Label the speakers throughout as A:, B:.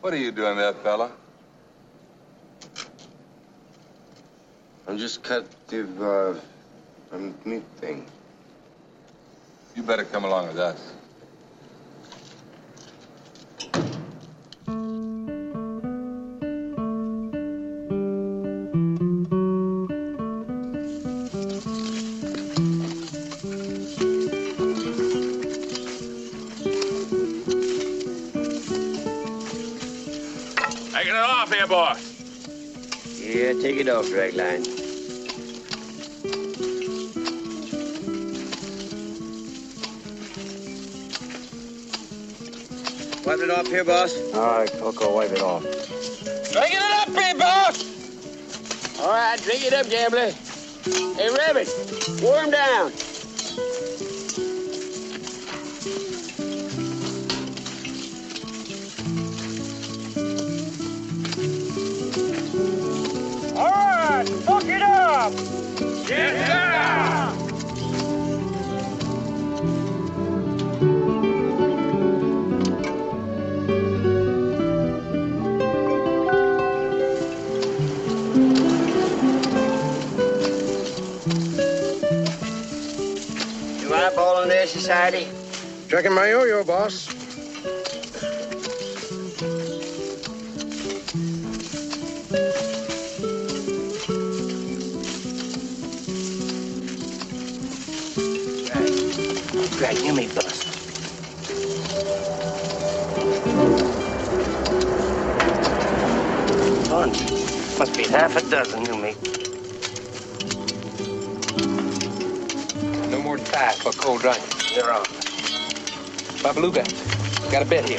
A: What are you doing there, fella?
B: I'm just cut the meat thing.
A: You better come along with us.
C: Taking it off here, boss.
B: Yeah, take it off, dragline. Wipe it off here, boss.
D: All right, Coco, wipe it off.
C: Drinking it up here, boss. All right, drink it up, Gambler. Hey, Rabbit, warm down. All right, fuck it up. Yes, sir.
B: You eyeball on their society?
D: Checking my yo-yo, boss.
B: Greg, give me bust. Bunch. Must be half a dozen, you mean.
E: No more than 5 for a cold drink.
B: You're on.
E: Babaluga, got a bet here.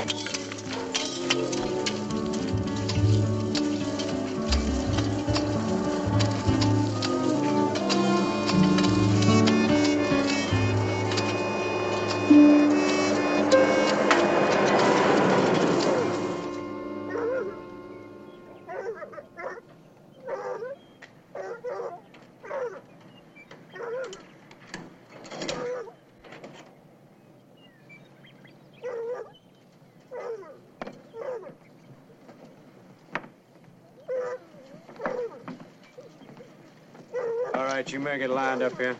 D: All right, you men get lined up here.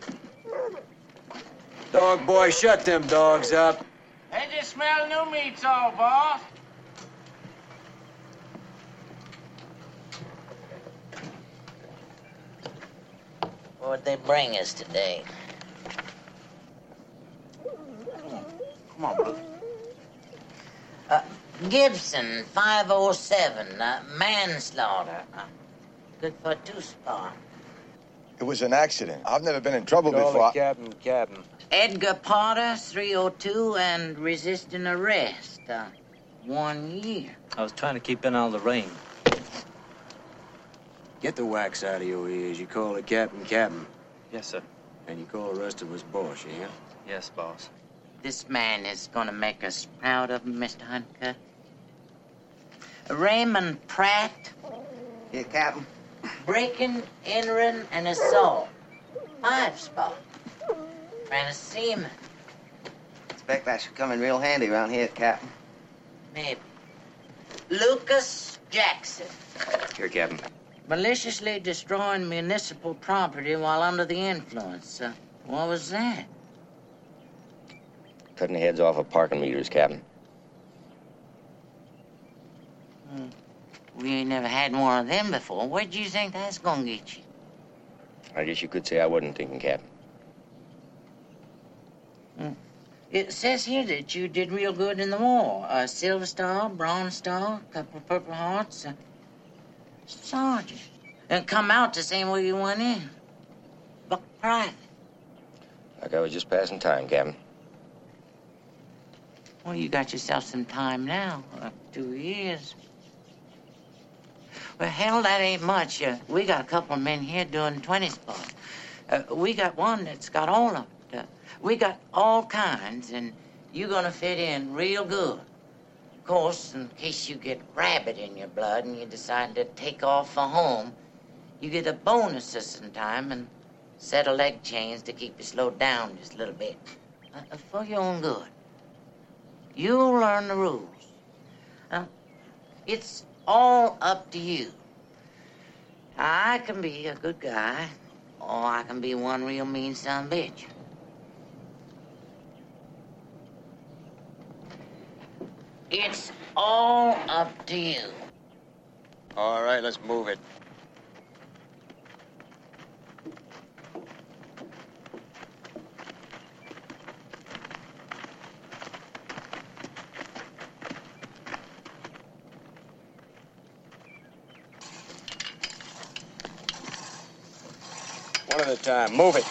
F: Dog boy, shut them dogs up.
C: They just smell new meats all, boss.
G: What'd they bring us today?
C: Come on, brother.
G: Gibson, 507, manslaughter. Good for a 2-spar.
H: It was an accident. I've never been in trouble
D: Call
H: before.
D: the captain.
G: Edgar Potter, 302, and resisting arrest. 1 year.
I: I was trying to keep in all the rain.
F: Get the wax out of your ears. You call the captain.
I: Yes, sir.
F: And you call the rest of us boss, yeah?
I: Yes, boss.
G: This man is gonna make us proud of him, Mr. Hunter. Raymond Pratt.
B: Yeah, Captain.
G: Breaking, entering, and assault. 5-spar. Ran a seaman.
B: Expect that should come in real handy around here, Captain.
G: Maybe. Lucas Jackson.
F: Here, Captain.
G: Maliciously destroying municipal property while under the influence. What was that?
B: Cutting heads off of parking meters, Captain.
G: We ain't never had one of them before. Where'd you think that's gonna get you?
B: I guess you could say I wasn't thinking, Captain.
G: It says here that you did real good in the war. A Silver Star, Bronze Star, a couple of Purple Hearts. Sergeant. And come out the same way you went in. Buck private.
B: Like I was just passing time, Captain.
G: Well, you got yourself some time now. 2 years. Well, hell, that ain't much. We got a couple of men here doing 20 spots. We got one that's got all of it. We got all kinds, and you're gonna fit in real good. Of course, in case you get rabbit in your blood and you decide to take off for home, you get a bonus of some time and set of leg chains to keep you slowed down just a little bit. For your own good. You'll learn the rules. It's all up to you. I can be a good guy, or I can be one real mean son of a bitch. It's all up to you.
D: All right, let's move it. One at a time. Move it.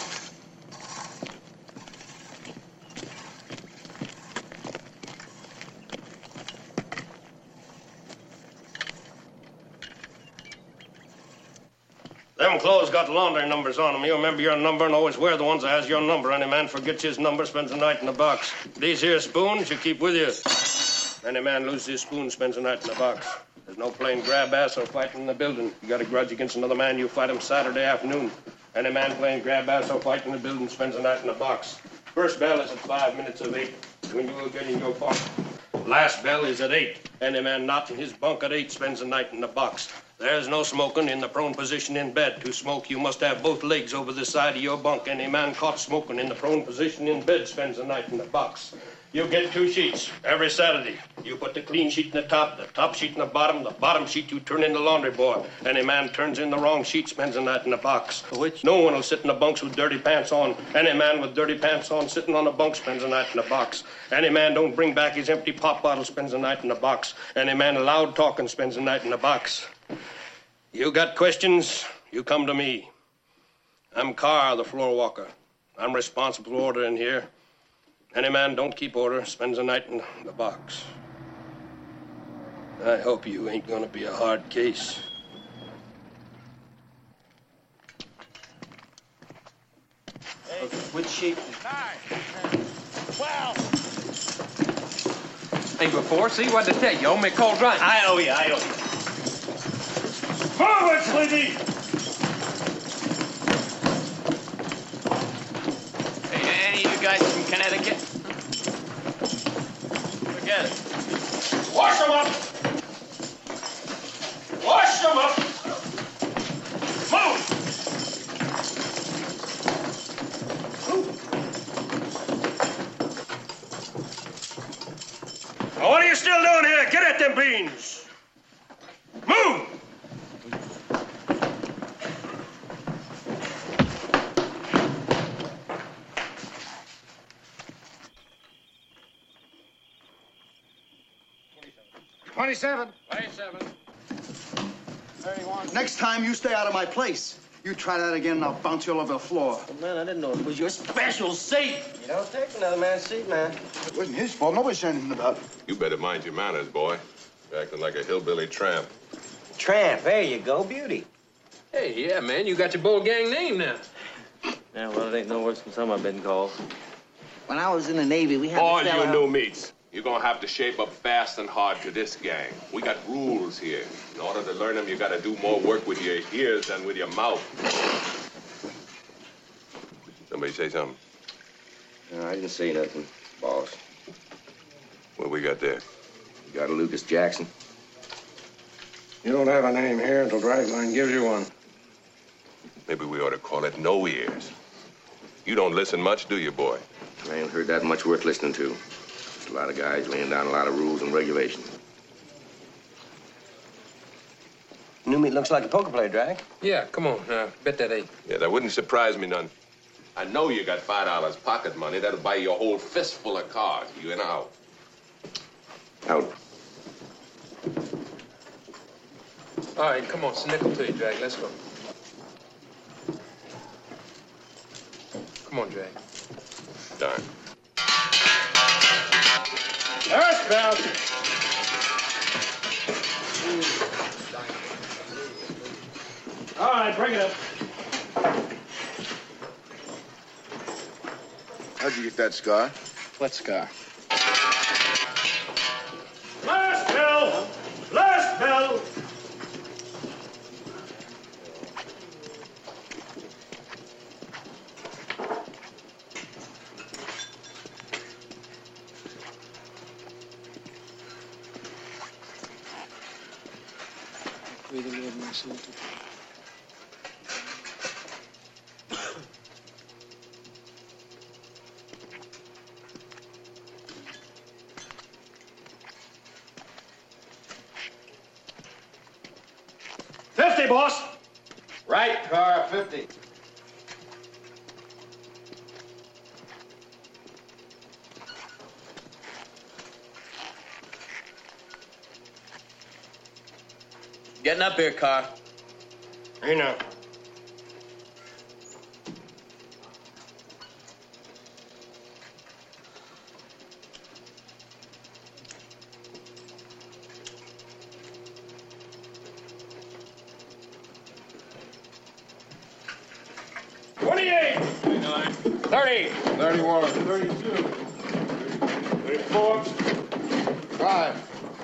J: Them clothes got laundry numbers on them. You remember your number and always wear the ones that has your number. Any man forgets his number, spends the night in the box. These here spoons you keep with you. Any man loses his spoon, spends the night in the box. There's no playing grab ass or fighting in the building. You got a grudge against another man, you fight him Saturday afternoon. Any man playing grab ass or fighting in the building spends the night in the box. First bell is at 5 minutes of 8. When you will get in your bunk. Last bell is at 8. Any man not in his bunk at 8 spends the night in the box. There's no smoking in the prone position in bed. To smoke, you must have both legs over the side of your bunk. Any man caught smoking in the prone position in bed spends the night in the box. You get 2 sheets every Saturday. You put the clean sheet in the top sheet in the bottom sheet you turn in the laundry boy. Any man turns in the wrong sheet spends the night in the box. Which? No one will sit in the bunks with dirty pants on. Any man with dirty pants on sitting on the bunk spends the night in the box. Any man don't bring back his empty pop bottle spends the night in the box. Any man loud talking spends the night in the box. You got questions, you come to me. I'm Carr, the floor walker. I'm responsible for order in here. Any man don't keep order spends the night in the box. I hope you ain't gonna be a hard case.
C: Hey,
E: which sheet?
C: 9, 10, 12.
E: Hey, before, see what to tell you. Owe me a cold drink.
C: I owe you.
J: Forward, Sleepy!
C: Hey, any of you guys from Connecticut? Forget it.
J: Wash them up! Wash them up! Move! Now, what are you still doing here? Get at them beans! Move!
C: Twenty-seven.
J: 31.
K: Next time, you stay out of my place. You try that again, and I'll bounce you all over the floor.
C: Oh, man, I didn't know it was your special seat.
B: You don't take another man's seat, man.
K: It wasn't his fault. Nobody said anything about it.
A: You better mind your manners, boy. You're acting like a hillbilly tramp.
B: Tramp, there you go, beauty.
E: Hey, yeah, man, you got your bull gang name now.
I: Yeah, well, it ain't no worse than some I've been called.
B: When I was in the Navy, we had
A: All
B: to sell
A: you
B: out-
A: new meats, you're gonna have to shape up fast and hard to this gang. We got rules here. In order to learn them, you gotta do more work with your ears than with your mouth. Somebody say something.
L: No, I didn't say nothing, boss.
A: What we got there?
L: You got a Lucas Jackson?
J: You don't have a name here until Dragline gives you one.
A: Maybe we ought to call it No Ears. You don't listen much, do you, boy?
L: I ain't heard that much worth listening to. Just a lot of guys laying down a lot of rules and regulations.
B: New meat looks like a poker player, Drag.
E: Yeah, come on, bet that 8.
A: Yeah, that wouldn't surprise me none. I know you got $5 pocket money. That'll buy you a whole fistful of cards. You in or out?
L: Out.
E: All right, come on, it's a nickel to you, Drag. Let's go. Come on, Drag.
A: Darn.
J: First bell. All right, bring it up.
K: How'd you get that scar?
I: What scar?
J: Last bell. Last bell. $50, boss.
M: Right, car, 50.
I: Getting up here, car.
J: Here now. $28. $29. $30.
M: $31.
J: $32. $34.
M: $5.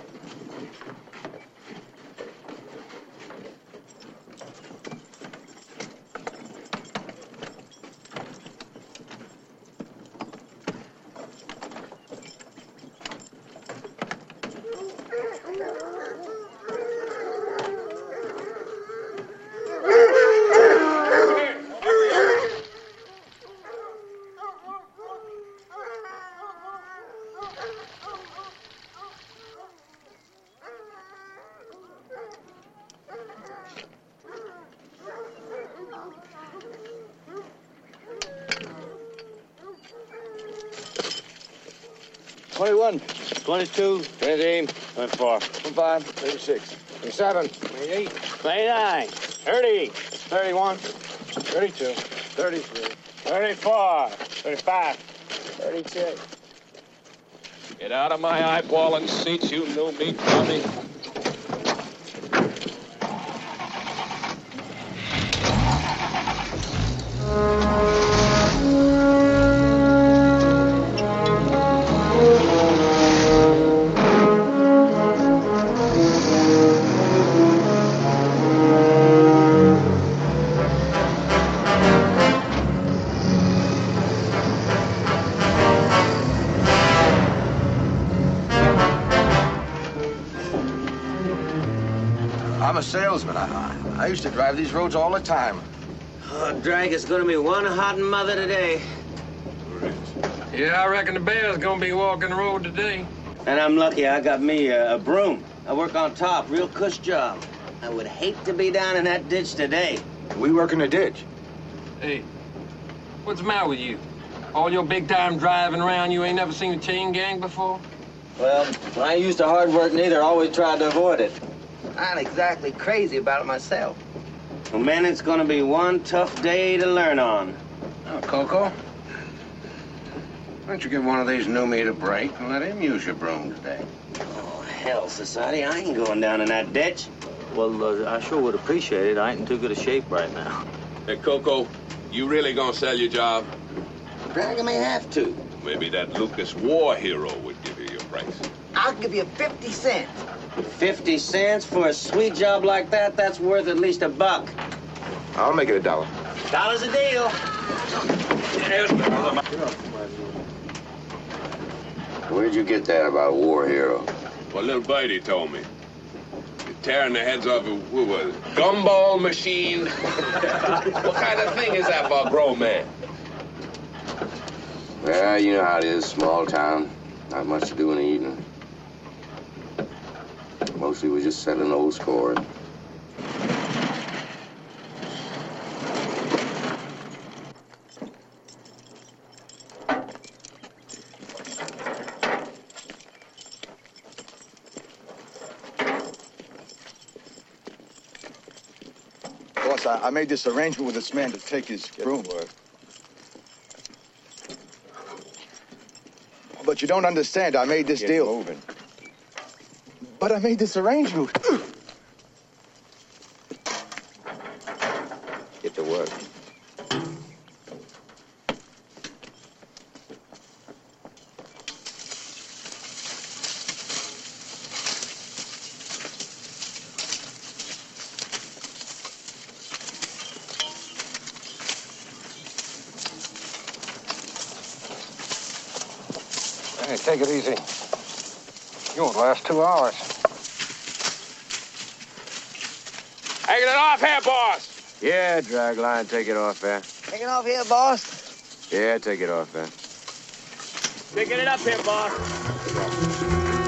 C: $21, $22, $23, $24, $25, $36, $27, $28, $29, $30, $31, $32, $33, $34, $35, $36.
A: Get out of my eyeballing seats, you new meat dummy.
H: I'm a salesman. I used to drive these roads all the time.
I: Oh, Drag, it's gonna be one hot mother today.
J: Yeah, I reckon the bear's gonna be walking the road today.
I: And I'm lucky I got me a broom. I work on top, real cush job. I would hate to be down in that ditch today.
H: We work in the ditch.
J: Hey, what's the matter with you? All your big time driving around, you ain't never seen a chain gang before?
I: Well, I ain't used to hard work neither. Always tried to avoid it.
B: I'm exactly crazy about it myself.
I: Well, man, it's gonna be one tough day to learn on.
M: Oh, Coco, why don't you give one of these new meat a break and let him use your broom today?
I: Oh, hell, Society, I ain't going down in that ditch.
N: Well, I sure would appreciate it. I ain't in too good a shape right now.
A: Hey, Coco, you really gonna sell your job?
I: Drag, I may have to.
A: Maybe that Lucas war hero would give you your price.
B: I'll give you 50 cents.
I: 50 cents for a sweet job like that? That's worth at least $1.
H: I'll make it $1.
I: $1 a deal.
M: Where'd you get that about a war hero?
A: Well, little Birdie told me. You're tearing the heads off of, what was it, gumball machine? What kind of thing is that for a grown man?
M: Well, you know how it is, small town. Not much to do in the evening. Mostly we just set an old score.
H: Boss, I made this arrangement with this man to take his broom. But you don't understand. I made this deal. Moving. But I made this arrangement.
M: Get to work.
C: Hey, take it easy. You won't last 2 hours. Taking it off here, boss.
F: Yeah, dragline, take it off there.
B: Taking off here, boss.
F: Yeah, take it off there.
C: Picking it up here, boss.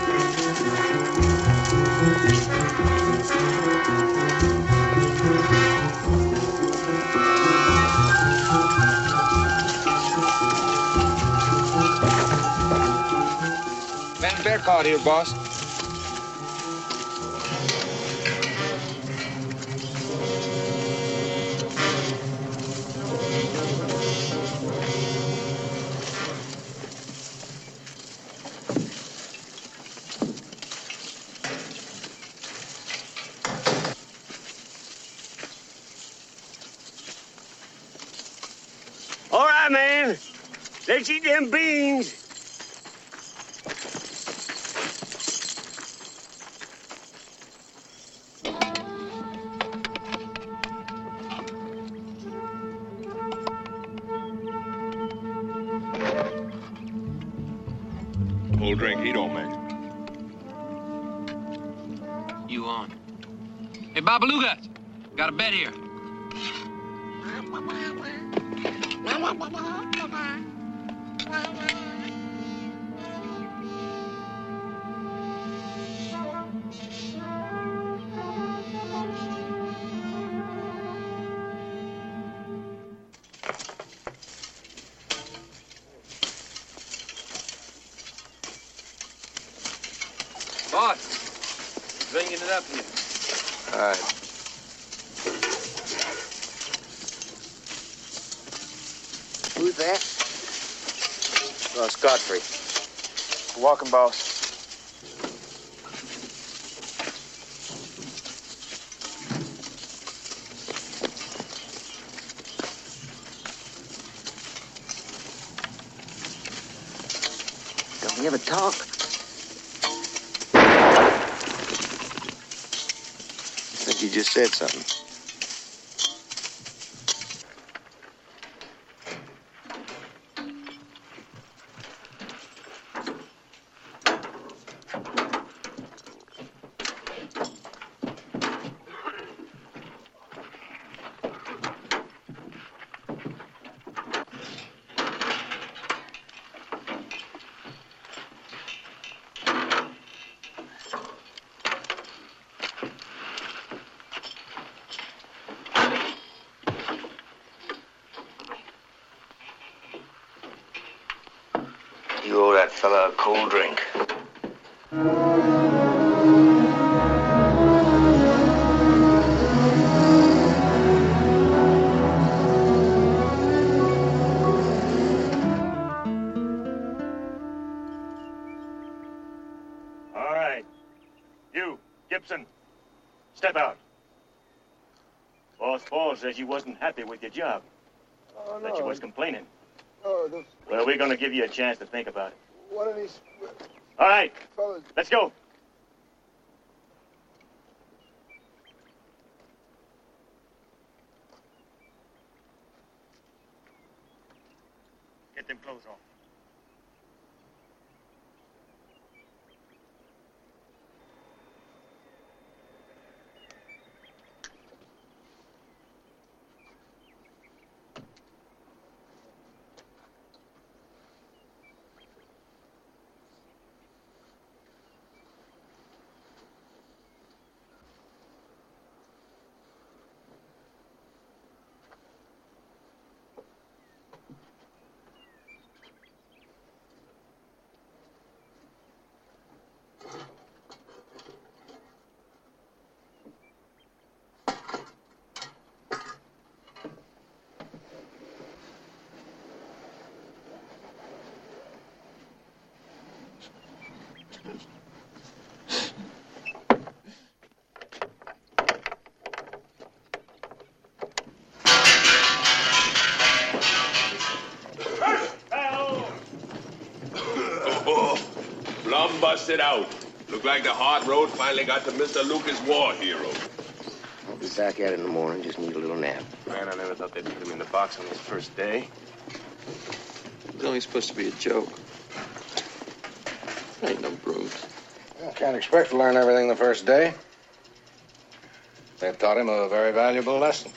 E: Van Bear called here, boss.
C: All right, man. Let's eat them beans.
A: Cold drink, he don't make.
E: You on? Hey, Babaluga, got a bet here. Boss, bringing it up here.
F: All right.
B: Who's that?
F: Boss Godfrey.
H: Welcome, boss.
B: Don't we ever talk?
F: I think you just said something.
L: You owe that fella a cold drink.
C: All right. You, Gibson, step out. Boss Paul says you wasn't happy with your job.
H: Oh,
C: That you was complaining.
H: Oh, those,
C: Well, we're going to give you a chance to think about it.
H: one of these
C: All right,
H: fellas.
C: let's go. Get them clothes on.
A: Plum busted out. Looked like the hard road finally got to Mr. Lucas' war hero.
L: I'll be back at it in the morning. Just need a little nap.
F: Man, I never thought they'd put him in the box on his first day.
O: It was only supposed to be a joke. Ain't no brooms.
M: Can't expect to learn everything the first day. They taught him a very valuable lesson.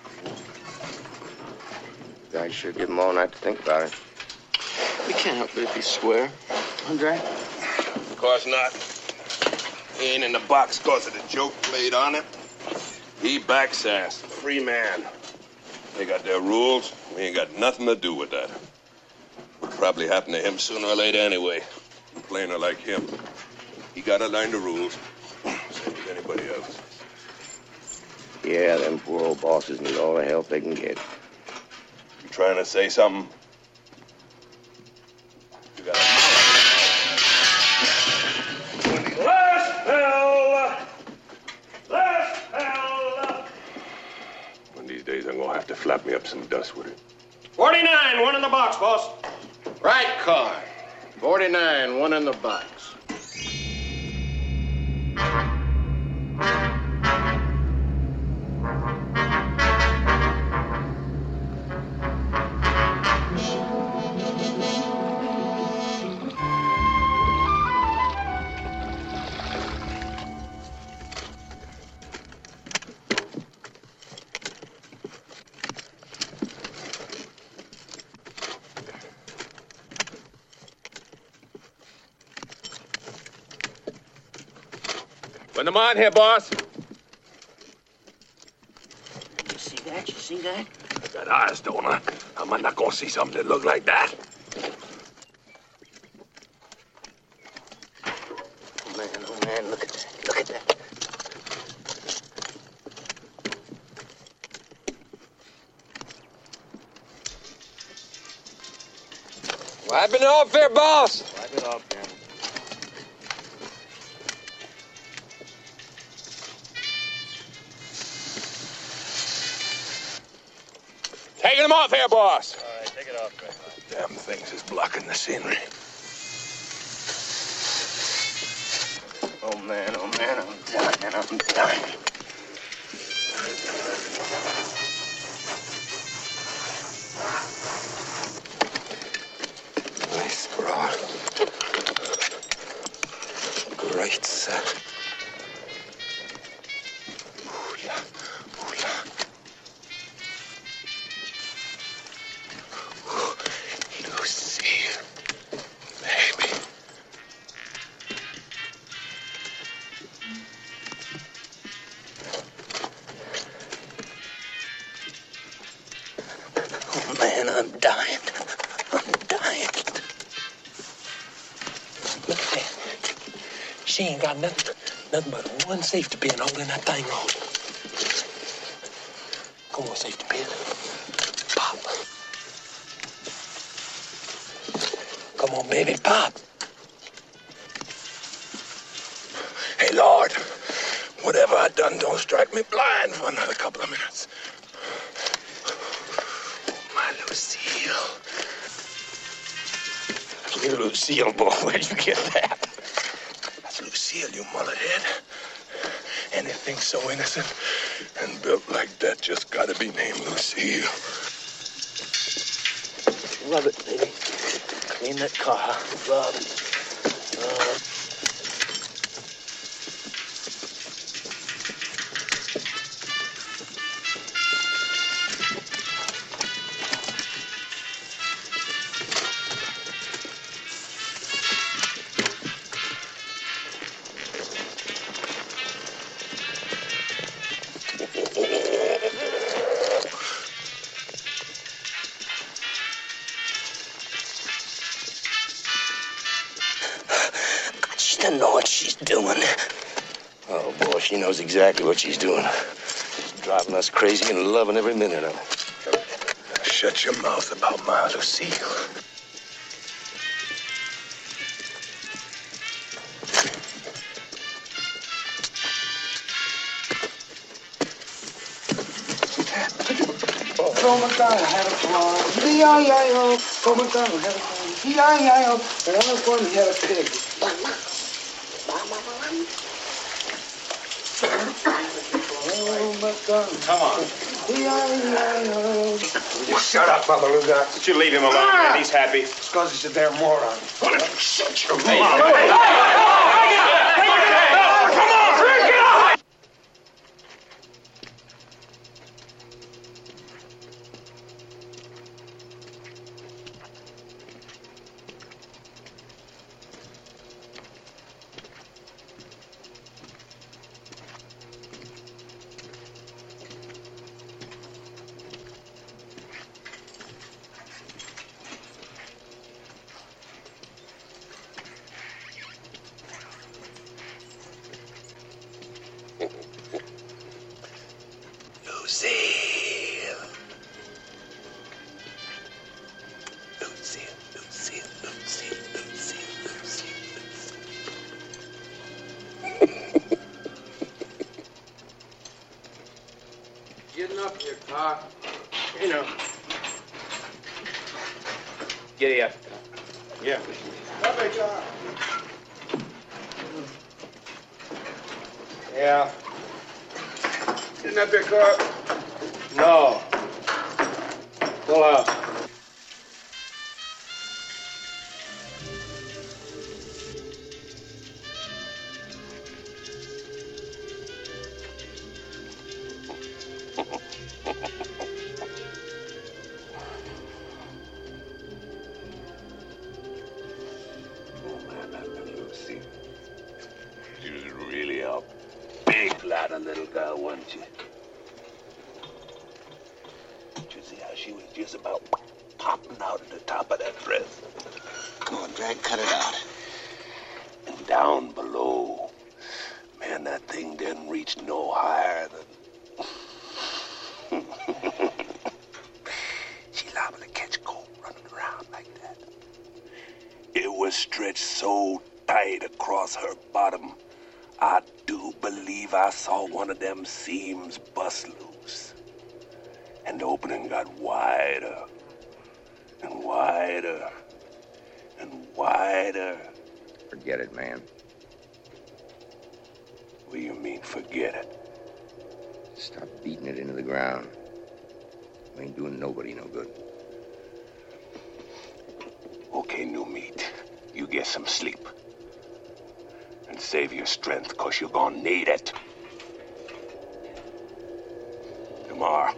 F: Guys should give him all night to think about it.
O: We can't help it if you swear. Andre?
A: Of course not. He ain't in the box because of the joke played on him. He backsassed. Free man. They got their rules. We ain't got nothing to do with that. Would probably happen to him sooner or later anyway. Plainer like him. He gotta learn the rules. Same as anybody else.
F: Yeah, them poor old bosses need all the help they can get.
A: You trying to say something? You got a
J: Last bell! Last bell!
A: One of these days I'm gonna have to flap me up some dust with it.
J: 49, one in the box, boss.
M: Right car. 49, one in the box.
A: Put them on here, boss.
G: You see that? You see that?
A: I got eyes, don't I? Am I not gonna see something that look like that?
F: Oh, man, look at that. Look at that.
E: Wipe it off there, boss.
F: Wipe it off, man.
A: Taking them off here, boss.
J: All right, take it off, man.
A: Damn things is blocking the scenery.
F: Oh, man, I'm dying. I'm dying.
A: Nice broad. Great set. Lucille, baby.
F: Oh, man, I'm dying. I'm dying.
P: Look at that. She ain't got nothing but one safety pin holding that thing on. Come on, safety pin. Pop. Come on, baby, pop.
A: Hey, Lord, whatever I done, don't strike me blind for another couple of minutes. Oh, my Lucille.
P: You Lucille, boy, where'd you get that?
A: That's Lucille, you mullethead. Anything so innocent and built like that just gotta be named Lucille.
P: Rub it, baby. Clean that car. Rub. She doesn't know what she's doing.
F: Oh, boy, she knows exactly what she's doing. She's driving us crazy and loving every minute of it.
A: Shut your mouth about my Lucille.
H: Oh my God, I had a farm. E-I-E-I-O. Oh my God, I had a farm. E-I-E-I-O. And on the farm, he had a pig. Oh my God.
J: Come on.
H: E-I-E-I-O.
J: You shut up, Bubba Lugox. You leave him alone, man. He's happy.
H: It's because he's a damn moron.
J: Shut your
H: Hey,
J: mouth. You know.
L: Giddy up.
J: Yeah. Yeah.
M: Isn't that their car?
J: No. Pull out.
F: She was really a big lot of little girl, wasn't she? Did you see how she was just about popping out at the top of that dress?
B: Come on, Drag, cut it out.
F: And down below, man, that thing didn't reach no higher than... She liable to catch cold running around like that. It was stretched so tight across her bottom, I do believe I saw one of them seams bust loose. And the opening got wider and wider and wider.
L: Forget it, man.
F: What do you mean, forget it?
L: Stop beating it into the ground. You ain't doing nobody no good.
F: Okay, new meat. You get some sleep. And save your strength, 'cause you're gonna need it. Tomorrow.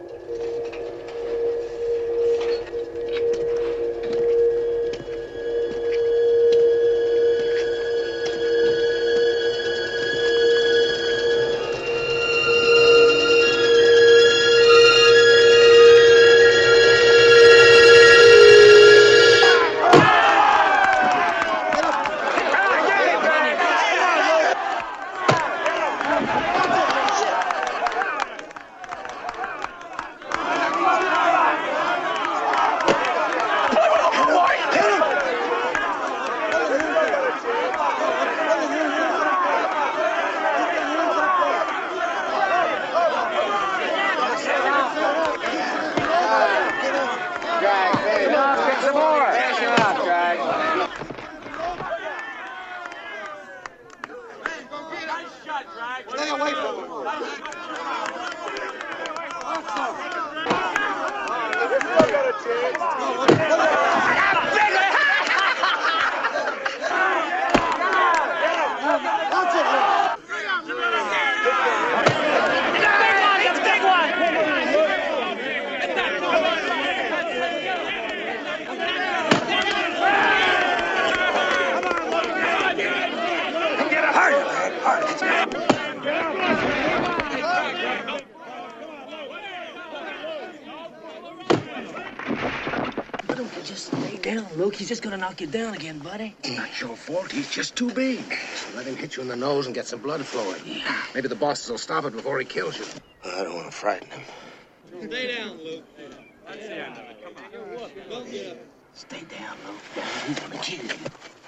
P: He's just gonna knock you down again, buddy.
M: Not your fault. He's just too big. So let him hit you in the nose and get some blood flowing. Yeah. Maybe the bosses will stop it before he kills you.
F: I don't want to frighten him.
C: Stay down, Luke. That's the end of it. Come on. Don't get up.
P: Stay down, Luke. He's gonna kill you.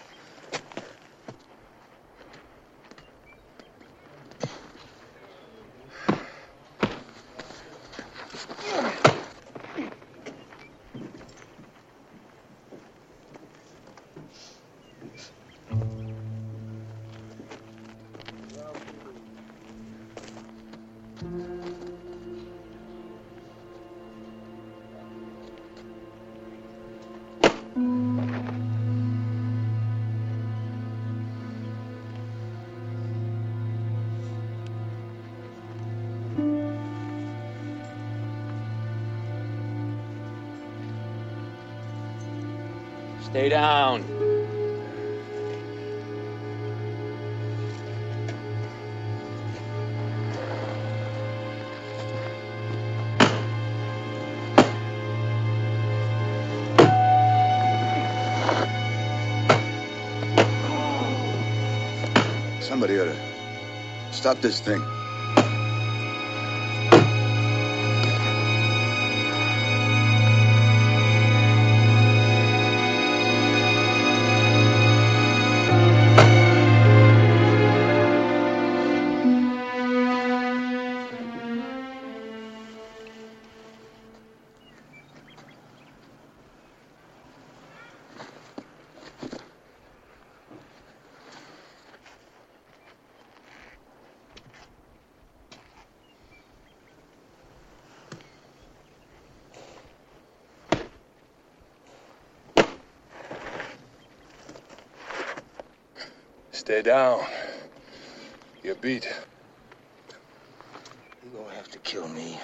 E: Stay down.
Q: Somebody ought to stop this thing.
M: Stay down. You're beat.
I: You're gonna have to kill me.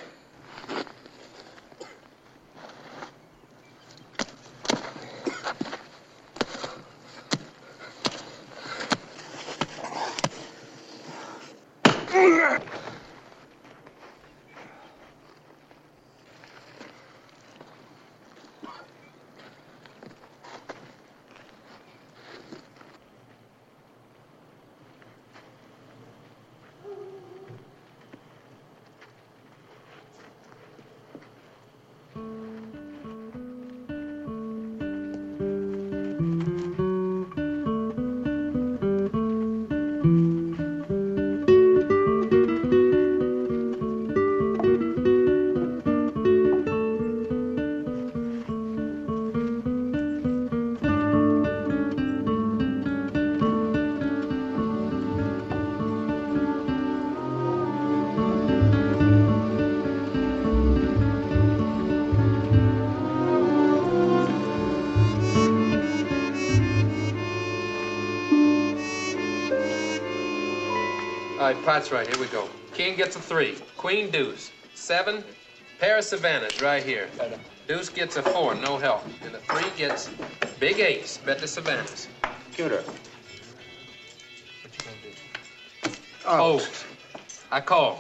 E: All right, pot's right. Here we go. King gets a 3. Queen deuce. 7. Pair of Savannahs right here. Deuce gets a 4. No help. And the 3 gets big ace. Bet the Savannahs.
I: Cuter.
E: What you gonna do? Oh. I call.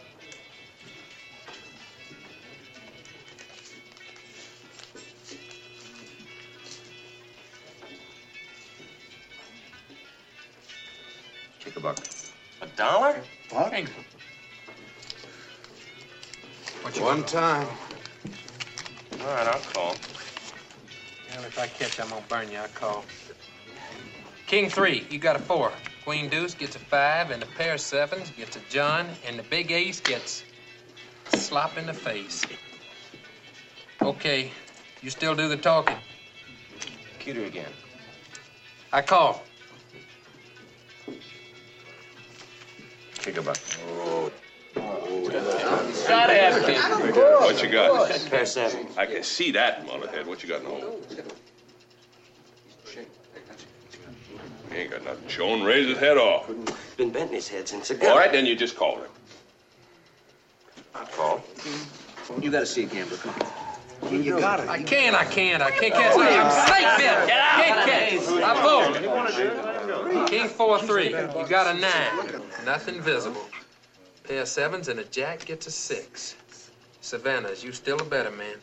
L: Take a buck.
I: $1?
K: What?
M: One time.
I: All right, I'll call.
E: Well, if I catch, I'm gonna burn you. I call. King 3, you got a 4. Queen deuce gets a 5, and the pair of 7s gets a John, and the big ace gets a slap in the face. Okay, you still do the talking.
I: Cuter again.
E: I call.
L: Take a buck.
C: Gotta have King.
A: What you got?
I: Pair of 7.
A: I can see that, mullethead. What you got in the hole? He ain't got nothing showing. Raise his head off.
I: Been bent in his head since a gun.
A: All right, then you just call him.
I: I'll call.
K: You gotta see a gambler. Come on.
I: You got it.
E: I can't catch. I'm safe here. Can't catch. I vote. King 4-3. You got a 9. Nothing visible. Pair of 7s and a jack gets a 6. Savannah's, you still a better man.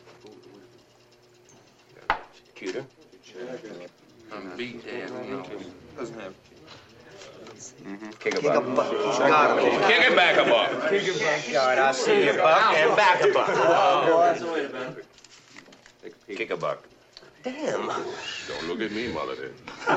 I: Cuter.
E: I'm beat, Dad. Who knows?
L: Doesn't have.
I: Kick a buck.
A: Kick it back a buck.
I: All right, I'll see you a buck and back a buck.
L: Kick a buck.
I: Damn.
A: Don't look at me, mullethead.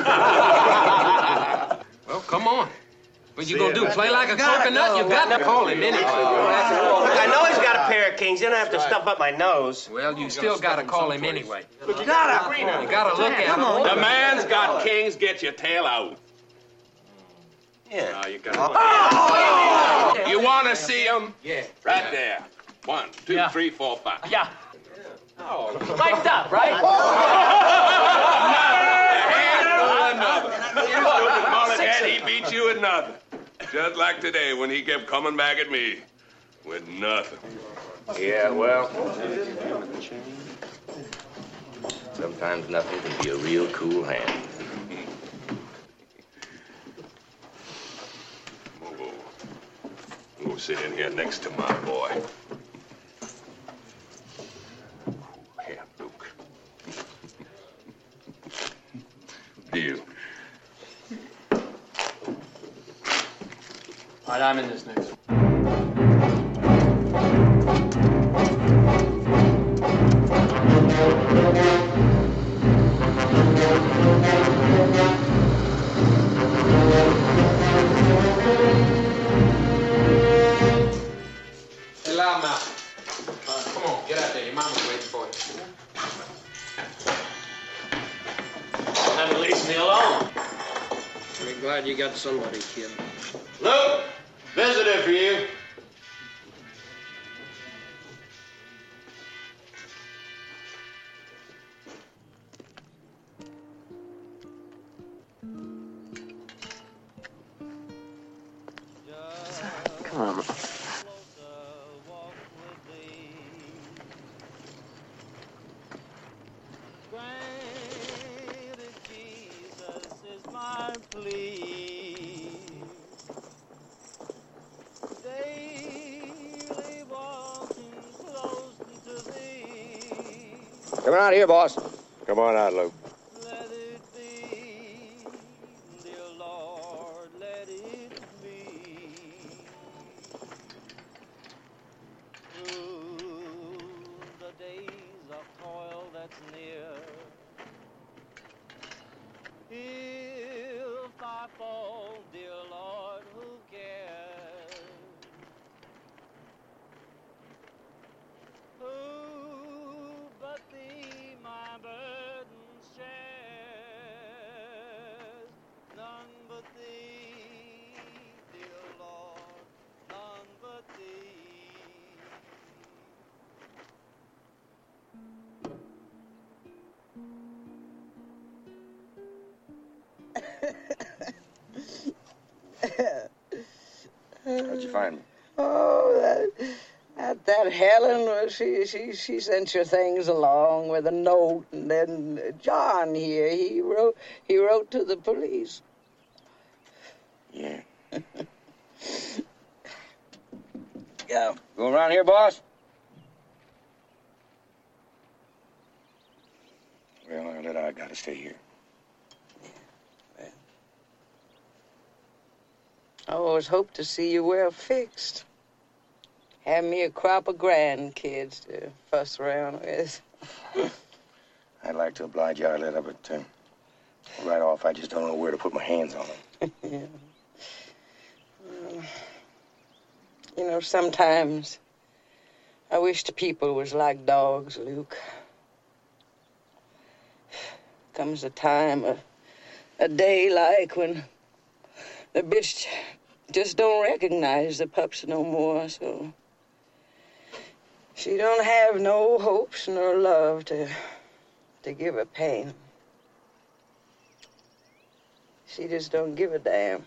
E: Well, come on. What you gonna do? Play like a coconut? You got to call him anyway.
I: Look, I know he's got a pair of kings. You don't have to stuff up my nose.
E: Well, you still got to call him anyway.
I: You gotta
E: look at him.
A: The man's got kings. Get your tail out.
I: Yeah.
A: You got You want to see him?
E: Yeah.
A: Right there. 1, 2, 3, 4, 5.
C: Yeah. Mic'd up, right?
A: He beat you at nothing. Just like today when he kept coming back at me with nothing.
L: Yeah, well. Sometimes nothing can be a real cool hand.
A: Go sit in here next to my boy. Here, Luke. Deal.
C: All right, I'm in this next one.
E: Hey, loudmouth. Come on, get out there. Your mama's waiting for you.
C: And leave me alone.
J: We're glad you got somebody, kid.
C: Luke, visitor for you.
R: Granted, Jesus is my plea. Daily walking close to thee.
L: Come on out here, boss. Come on out, Luke.
R: Let it be, dear Lord, let it be. Through the days of toil that's near, if I fall, dear Lord, who cares? Who but thee my burdens shares? None but thee, dear Lord, none but thee.
L: How'd you find me?
S: Oh, that Helen, she sent your things along with a note, and then John here, he wrote to the police.
L: Yeah. Yeah. Go around here, boss? Well, I gotta stay here.
S: I always hoped to see you well fixed. Have me a crop of grandkids to fuss around with.
L: I'd like to oblige you, Arletta, but right off, I just don't know where to put my hands on them.
S: Yeah. You know, sometimes I wish the people was like dogs, Luke. Comes a time, a day like when the bitch just don't recognize the pups no more, so she don't have no hopes nor love to give her pain. She just don't give a damn.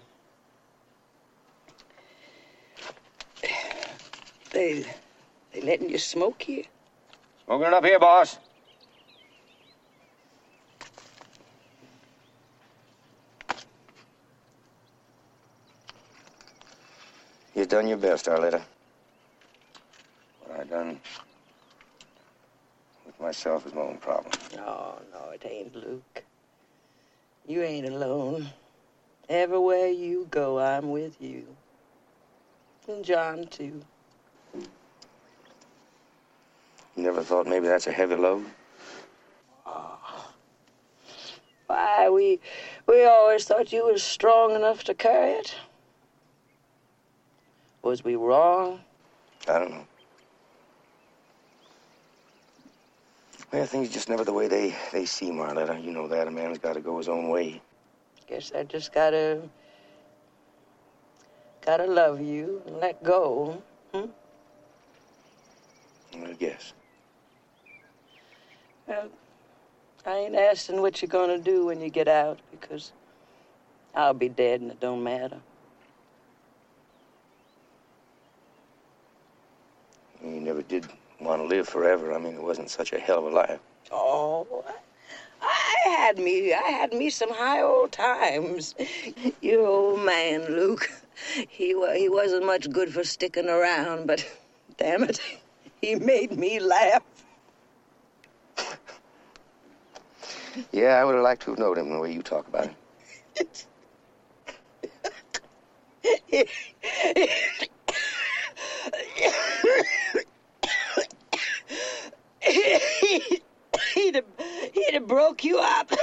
S: They letting you smoke here?
L: Smoking it up here, boss. You've done your best, Arletta. What I done with myself is my own problem.
S: Oh, no, it ain't, Luke. You ain't alone. Everywhere you go, I'm with you. And John, too.
L: You never thought maybe that's a heavy load?
S: Oh. Why, we always thought you was strong enough to carry it. Was we wrong?
L: I don't know. Well, things just never the way they seem, Arletta. You know that. A man's got to go his own way.
S: Guess I just gotta love you and let go,
L: I guess.
S: Well, I ain't asking what you're gonna do when you get out, because I'll be dead and it don't matter.
L: You never did want to live forever. I mean, it wasn't such a hell of a life.
S: Oh, I had me some high old times. Your old man, Luke, he wasn't much good for sticking around, but damn it, he made me laugh.
L: Yeah, I would have liked to have known him the way you talk about him.
S: He'd have broke you up.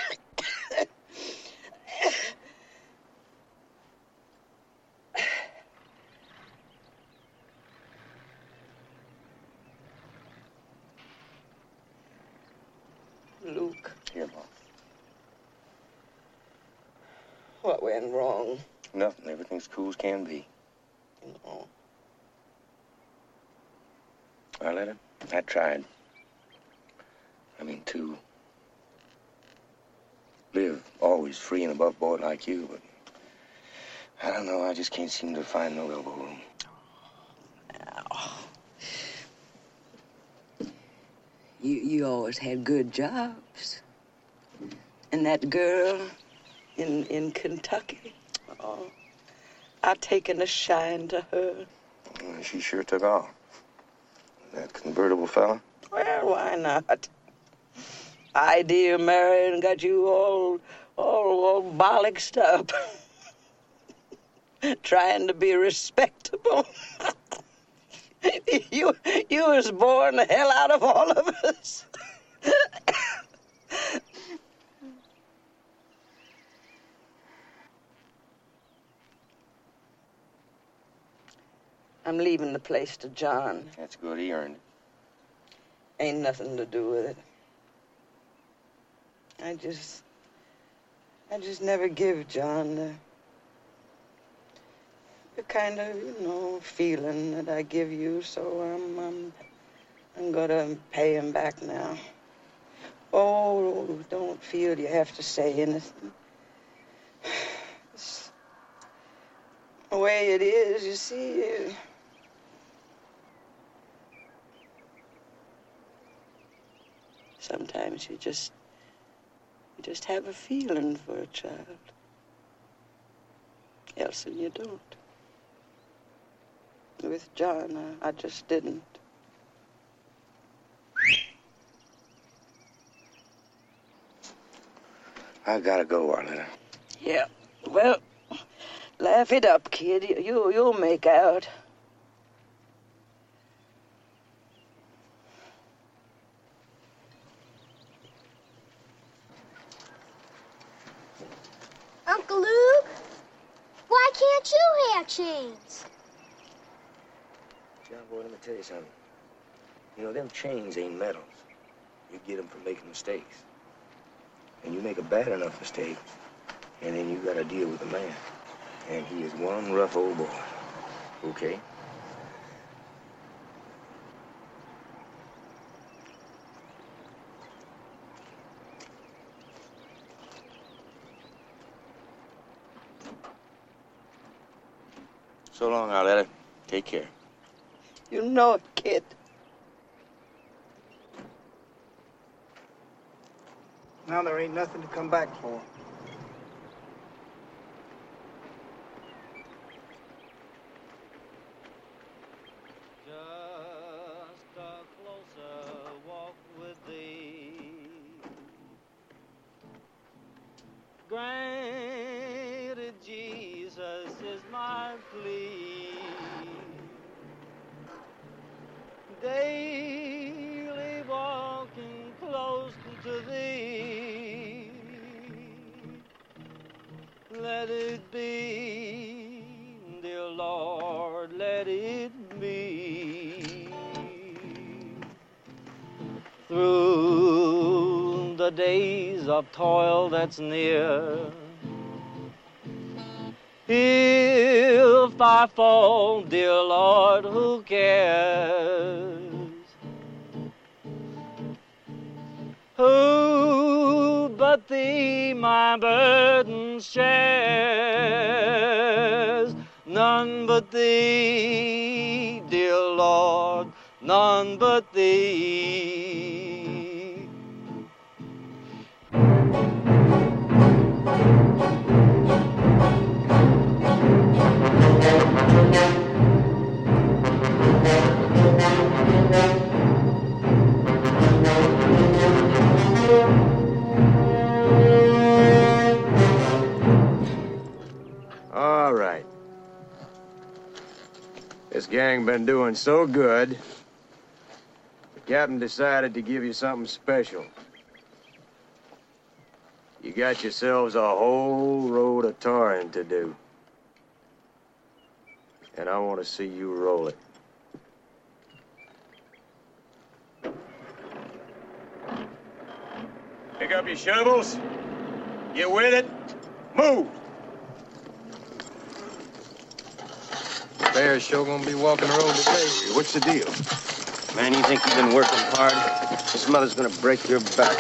S: Luke.
L: Here, Mom.
S: What went wrong?
L: Nothing. Everything's cool as can be.
S: No.
L: Arletta, I tried. I mean, to live always free and above board like you, but I don't know, I just can't seem to find no elbow room.
S: You you always had good jobs. And that girl in Kentucky, oh, I've taken a shine to her.
L: She sure took off. That convertible fella?
S: Well, why not? Idea married and got you all bollocksed up. Trying to be respectable. You was boring the hell out of all of us. I'm leaving the place to John.
L: That's good. He earned it.
S: Ain't nothing to do with it. I just never give John the kind of, feeling that I give you, so I'm gonna pay him back now. Oh, don't feel you have to say anything. It's the way it is, you see. Sometimes you just have a feeling for a child. Else you don't. With John, I just didn't.
L: I gotta go, Arletta.
S: Yeah, well, laugh it up, kid. You'll make out.
T: Uncle Luke, why can't you have chains?
L: John, boy, let me tell you something. Them chains ain't metals. You get them for making mistakes. And you make a bad enough mistake, and then you gotta deal with the man. And he is one rough old boy. Okay? So long, Arletta. Take care.
S: You know it, kid.
H: Now there ain't nothing to come back for.
R: Just a closer walk with thee. Granted, Jesus is my plea. Daily walking close to thee. Let it be, dear Lord, let it be. Through the days of toil that's near, if I fall, dear Lord, who cares? Who but thee my burden shares? None but thee, dear Lord, none but thee.
D: All right. This gang been doing so good, the captain decided to give you something special. You got yourselves a whole road of tarring to do. And I want to see you roll it. Pick up your shovels. Get with it. Move! Bear's sure gonna be walking the road today.
L: What's the deal? Man, you think you've been working hard? This mother's gonna break your back.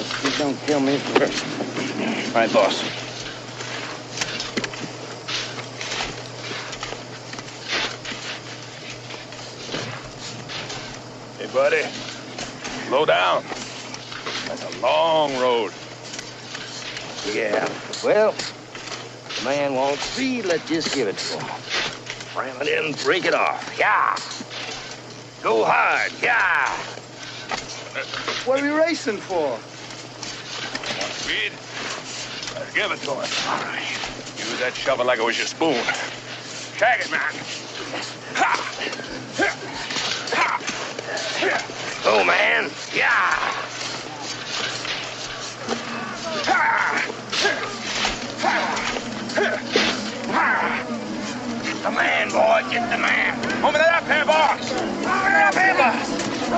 I: Just don't kill me first.
L: All right, boss.
F: Hey, buddy. Slow down. That's a long road.
L: Yeah. Well, the man wants speed. Let's just give it to him. Ram it in, break it off. Yeah. Go hard. Yeah.
K: What are we racing for?
F: Want speed? Let's give it to him. All right. Use that shovel like it was your spoon. Shag it, man. Ha! Ha!
L: Go, man. Yeah. The man, boy. Get the man.
F: Open it up here, boss.
L: Open it up here, boss.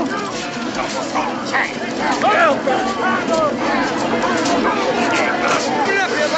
L: Shag it.
K: Get up here,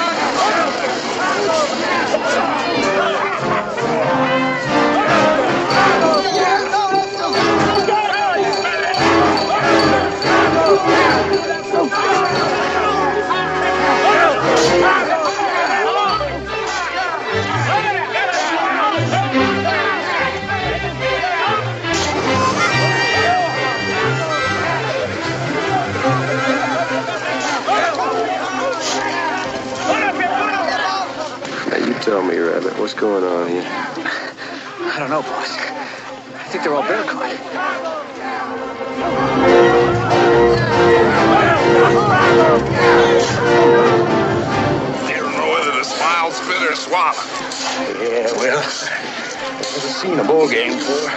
D: Tell me, Rabbit, what's going on here?
K: I don't know, boss. I think they're all bear caught.
F: You don't know whether to smile, spit, or swallow.
L: Yeah, well, I've never seen a ball game before.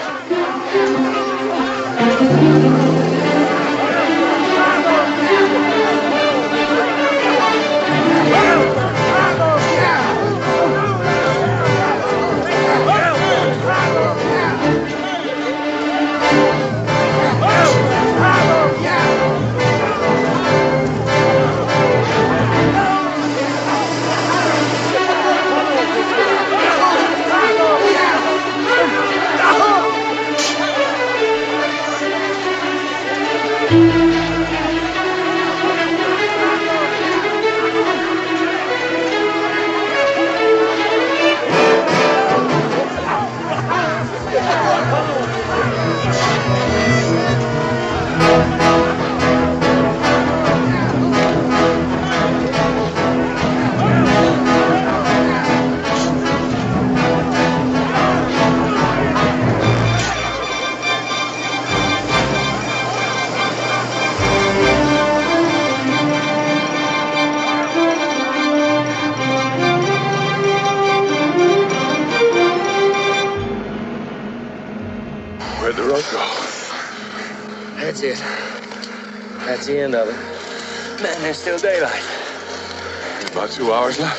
F: Where'd the road go?
L: That's it. That's the end of it. Man, there's still daylight.
F: There's about 2 hours left.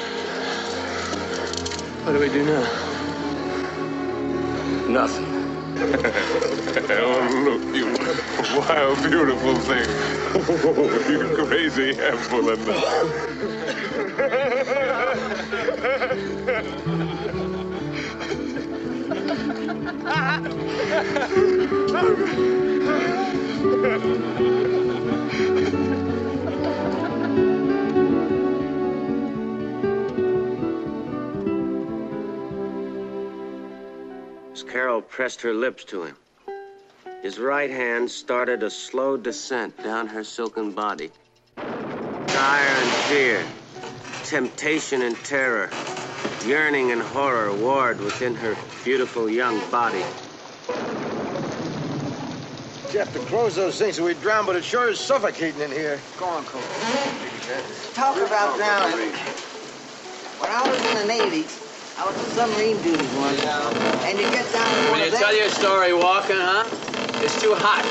L: What do we do now? Nothing.
F: Oh, look, you wild, beautiful thing. Oh, you crazy handful of nuts.
I: Carol pressed her lips to him. His right hand started a slow descent down her silken body. Desire and fear, temptation and terror, yearning and horror warred within her beautiful young body.
D: Jeff, to close those things so we drown, but it sure is suffocating in here.
K: Go on, Cole.
B: Talk about drowning. When I was in the Navy, I was on submarine duty once, and you get down to one
O: Will you
B: of them...
O: tell your story walking, huh? It's too hot.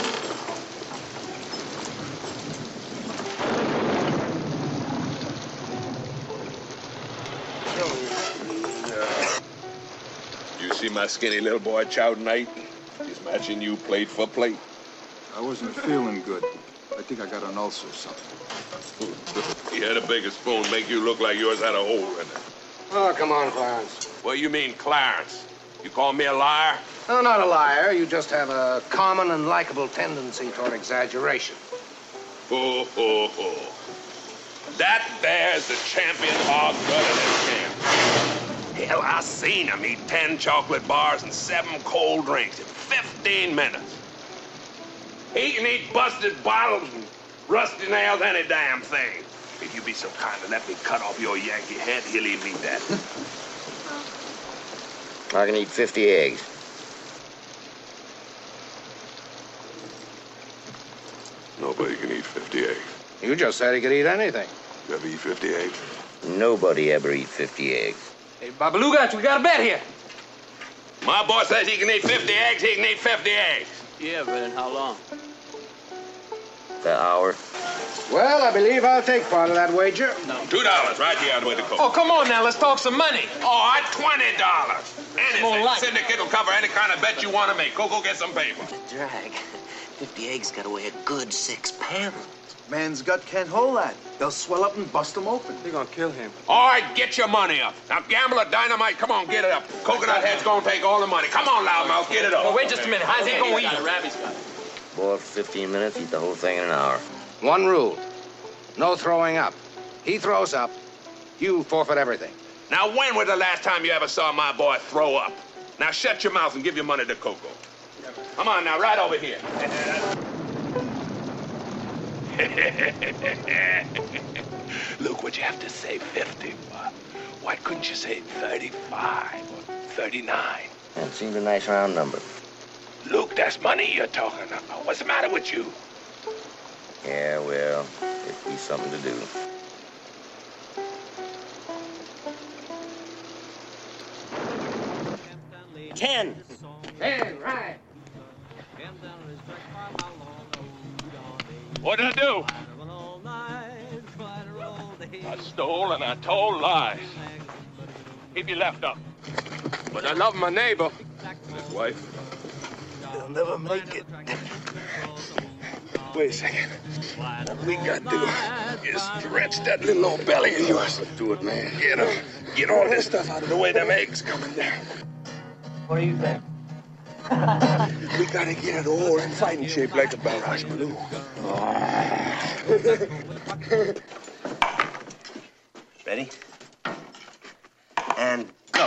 F: You see my skinny little boy chow tonight? He's matching you plate for plate.
Q: I wasn't feeling good. I think I got an ulcer or something.
F: He had a bigger spoon, make you look like yours had a hole in it.
M: Oh, come on, Clarence.
F: What you mean, Clarence? You call me a liar?
M: No, not a liar. You just have a common and likable tendency toward exaggeration.
A: Ho, ho, ho. That there's the champion hog gutter camp. Hell, I seen him eat 10 chocolate bars and 7 cold drinks in 15 minutes. He can eat busted bottles and rusty nails, any damn thing. If you be so kind to let me cut off your Yankee head, he'll even eat that.
I: I can eat 50 eggs.
A: Nobody can eat 50 eggs.
M: You just said he could eat anything.
A: You ever eat 50 eggs?
I: Nobody ever eat 50 eggs.
E: Hey, Babaluga, we got a bet here.
A: My boy says he can eat 50 eggs, he can eat 50 eggs.
O: Yeah, but in how long?
I: The hour.
M: Well, I believe I'll take part of that wager.
A: $2 right here on the way to Coke.
E: Oh, come on now, let's talk some money.
A: All right, $20. Anything.
E: like
A: Syndicate will cover any kind of bet you want to make. Go get some paper.
L: Drag. 50 eggs gotta weigh a good 6 pounds.
K: Man's gut can't hold that. They'll swell up and bust him open.
Q: They're gonna kill him.
A: All right, get your money up. Now, Gambler Dynamite, come on, get it up. Coconut Head's gonna take all the money. Come on, Loudmouth, get it up.
E: Oh, wait just a minute. How's he gonna eat it?
O: Rabbit's got it.
I: Boil for 15 minutes, eat the whole thing in an hour.
M: One rule. No throwing up. He throws up, you forfeit everything.
A: Now, when was the last time you ever saw my boy throw up? Now, shut your mouth and give your money to Coco. Come on now, right over here. Look what you have to say, 50. Why couldn't you say 35 or 39?
I: That seemed a nice round number.
A: Look, that's money you're talking about. What's the matter with you?
I: Yeah, well, it'd be something to do.
L: $10.
E: 10, right.
A: What did I do? I stole and I told lies. Keep your left up. But I love my neighbor. His wife.
L: They'll never make it.
A: Wait a second. What we got to do is stretch that little old belly of yours.
M: Do it, man.
A: Get all this stuff out of the way. Them eggs coming down.
L: What do you think?
A: We gotta get it all in fighting shape like a barrage balloon.
L: Ready? And go.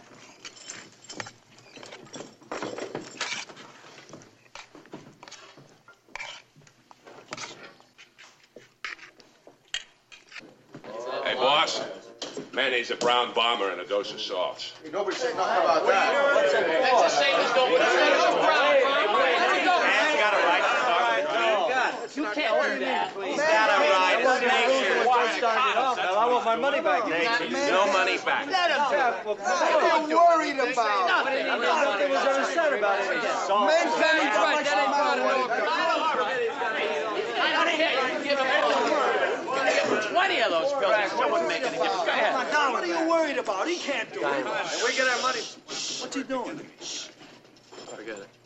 A: Hey, boss. Man needs a brown bomber and a dose of salts.
K: Hey, nobody said nothing about that.
O: That's the same as going to
L: Man's got a right to start with
O: You can't do that.
L: He's got a right to make sure.
O: I want my money back.
L: No money back.
K: Let him talk. What are you worried about?
O: Nothing was ever said about it.
K: Men can't eat that much
O: For 20 of those pills, it still wouldn't make any difference. Go ahead.
K: What are you worried about? He can't do it.
O: If we get our money.
K: What's he doing?
O: Forget it.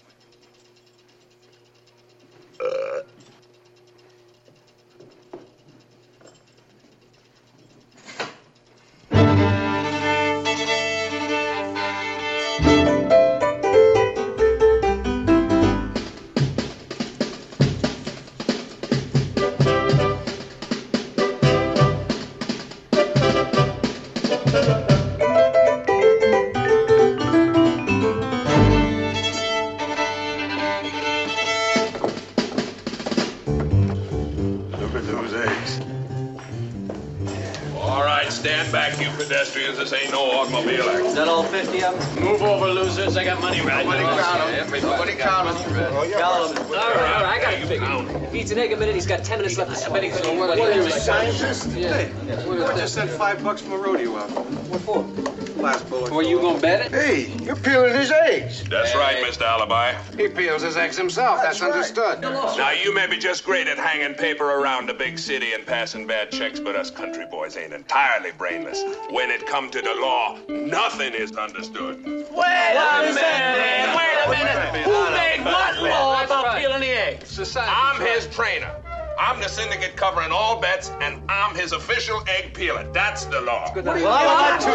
A: Stand back, you pedestrians. This ain't no automobile accident.
O: Is that all 50 of them? Move over, losers. I got money right now.
K: Nobody count him.
O: All right, I got it figured. If he eats an egg a minute, he's got 10 minutes left. I bet he could eat
K: What are you, a scientist?
O: Yeah.
Q: I just sent $5 from a rodeo out.
O: What for?
Q: Last bullet.
E: Well, you gonna bet it?
M: Hey, you're peeling his eggs.
A: That's right, Mr. Alibi.
M: He peels his eggs himself. That's understood.
A: Now, you may be just great at hanging paper around the big city and passing bad checks, but us country boys ain't entirely brainless. When it come to the law, nothing is understood.
O: Wait a minute. Who made what law about peeling the eggs?
A: I'm his trainer. I'm the syndicate covering all bets, and I'm his official egg peeler. That's the law.
O: Well, I want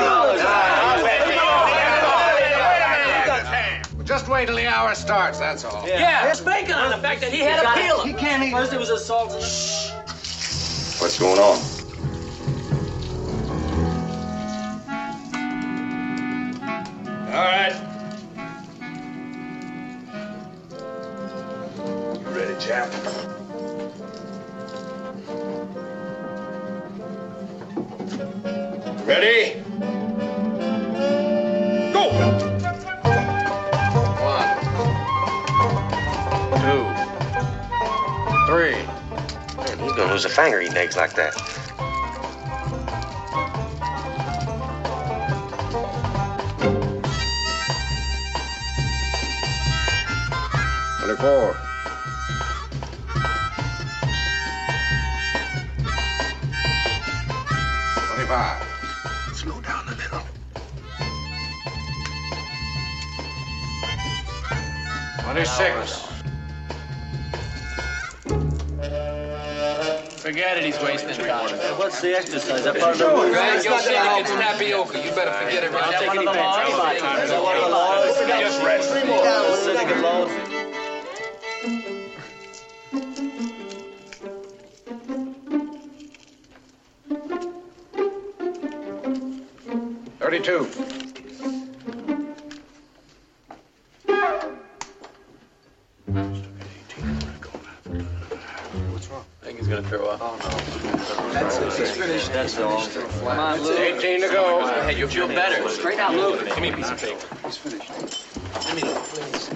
O: $2.
M: Just wait till the hour starts, that's all.
O: Yeah, let's bank on the fact that he had a peeler.
K: He can't eat.
O: First it was a salt.
U: What's going on?
J: All right.
A: You ready, chap?
J: Ready? Go!
U: 1, 2, 3.
I: Man, he's gonna lose a finger eating eggs like that.
M: Four. 25.
A: Slow down a little.
M: 26.
E: Forget it, he's wasting time.
N: What's the exercise? That part of the movie?
E: Greg, you'll see it's tapioca. You better forget it.
N: Is that one of the laws? Is that one of the laws?
A: Just rest.
N: Civic laws.
E: I think he's gonna throw up. Oh, no.
K: That's it. He's finished.
N: That's all.
K: Come on, Lou.
J: 18 to go.
E: Hey, you'll feel better.
K: Straight out, Lou.
E: Give me a piece of paper.
K: He's finished.
E: Give me that, please.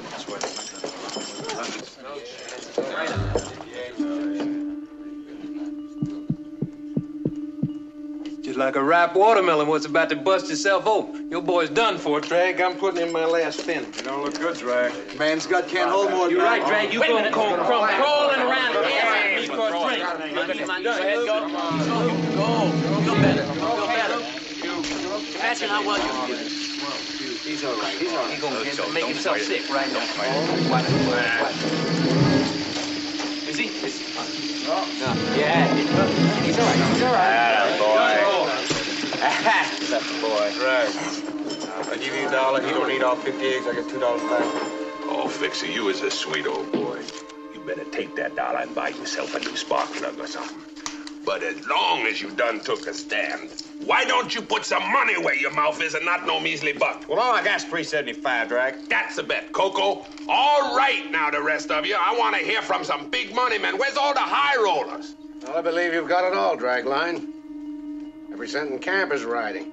E: Just like a ripe watermelon what's about to bust itself open. Your boy's done for, Drag. I'm putting in my last pin.
K: You don't look good, Drag. Man's gut can't hold more than
C: You're right,
K: that.
C: Drag. You go crawling around here. Go ahead, go. Go better. Go better. Imagine how well you do.
K: He's all right. He's all right.
C: He's gonna make himself sick right now. Is he?
K: No.
C: Yeah. He's all right. He's all right.
U: What's up, boy? Right. I give you $1. You don't eat all 50 eggs. I get $2 back.
F: Oh, Fixer, you is a sweet old boy. You better take that $1 and buy yourself a new spark plug or something. But as long as you done took a stand, why don't you put some money where your mouth is and not no measly buck?
U: Well, all I got's $3.75, Drag.
F: That's a bet, Coco. All right now, the rest of you. I want to hear from some big money men. Where's all the high rollers?
M: Well, I believe you've got it all, Dragline. Every cent in camp is riding.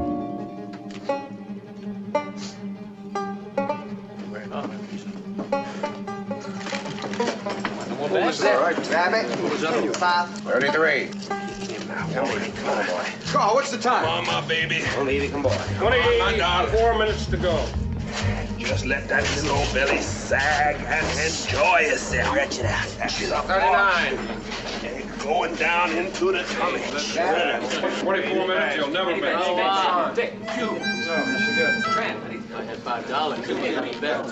B: What was that? All right, Rabbit. What was that? 5.
M: 33.
U: Come on, boy.
K: Carl, what's the time?
A: Come on, my baby.
U: Don't leave, come boy.
J: 4 minutes to go.
A: Just let that little old belly sag and enjoy yourself. Stretch it out. That's it up.
M: 39.
A: And going down into the tummy.
J: 24 minutes, you'll never make it.
C: Dick, you. I had $5. You made me better.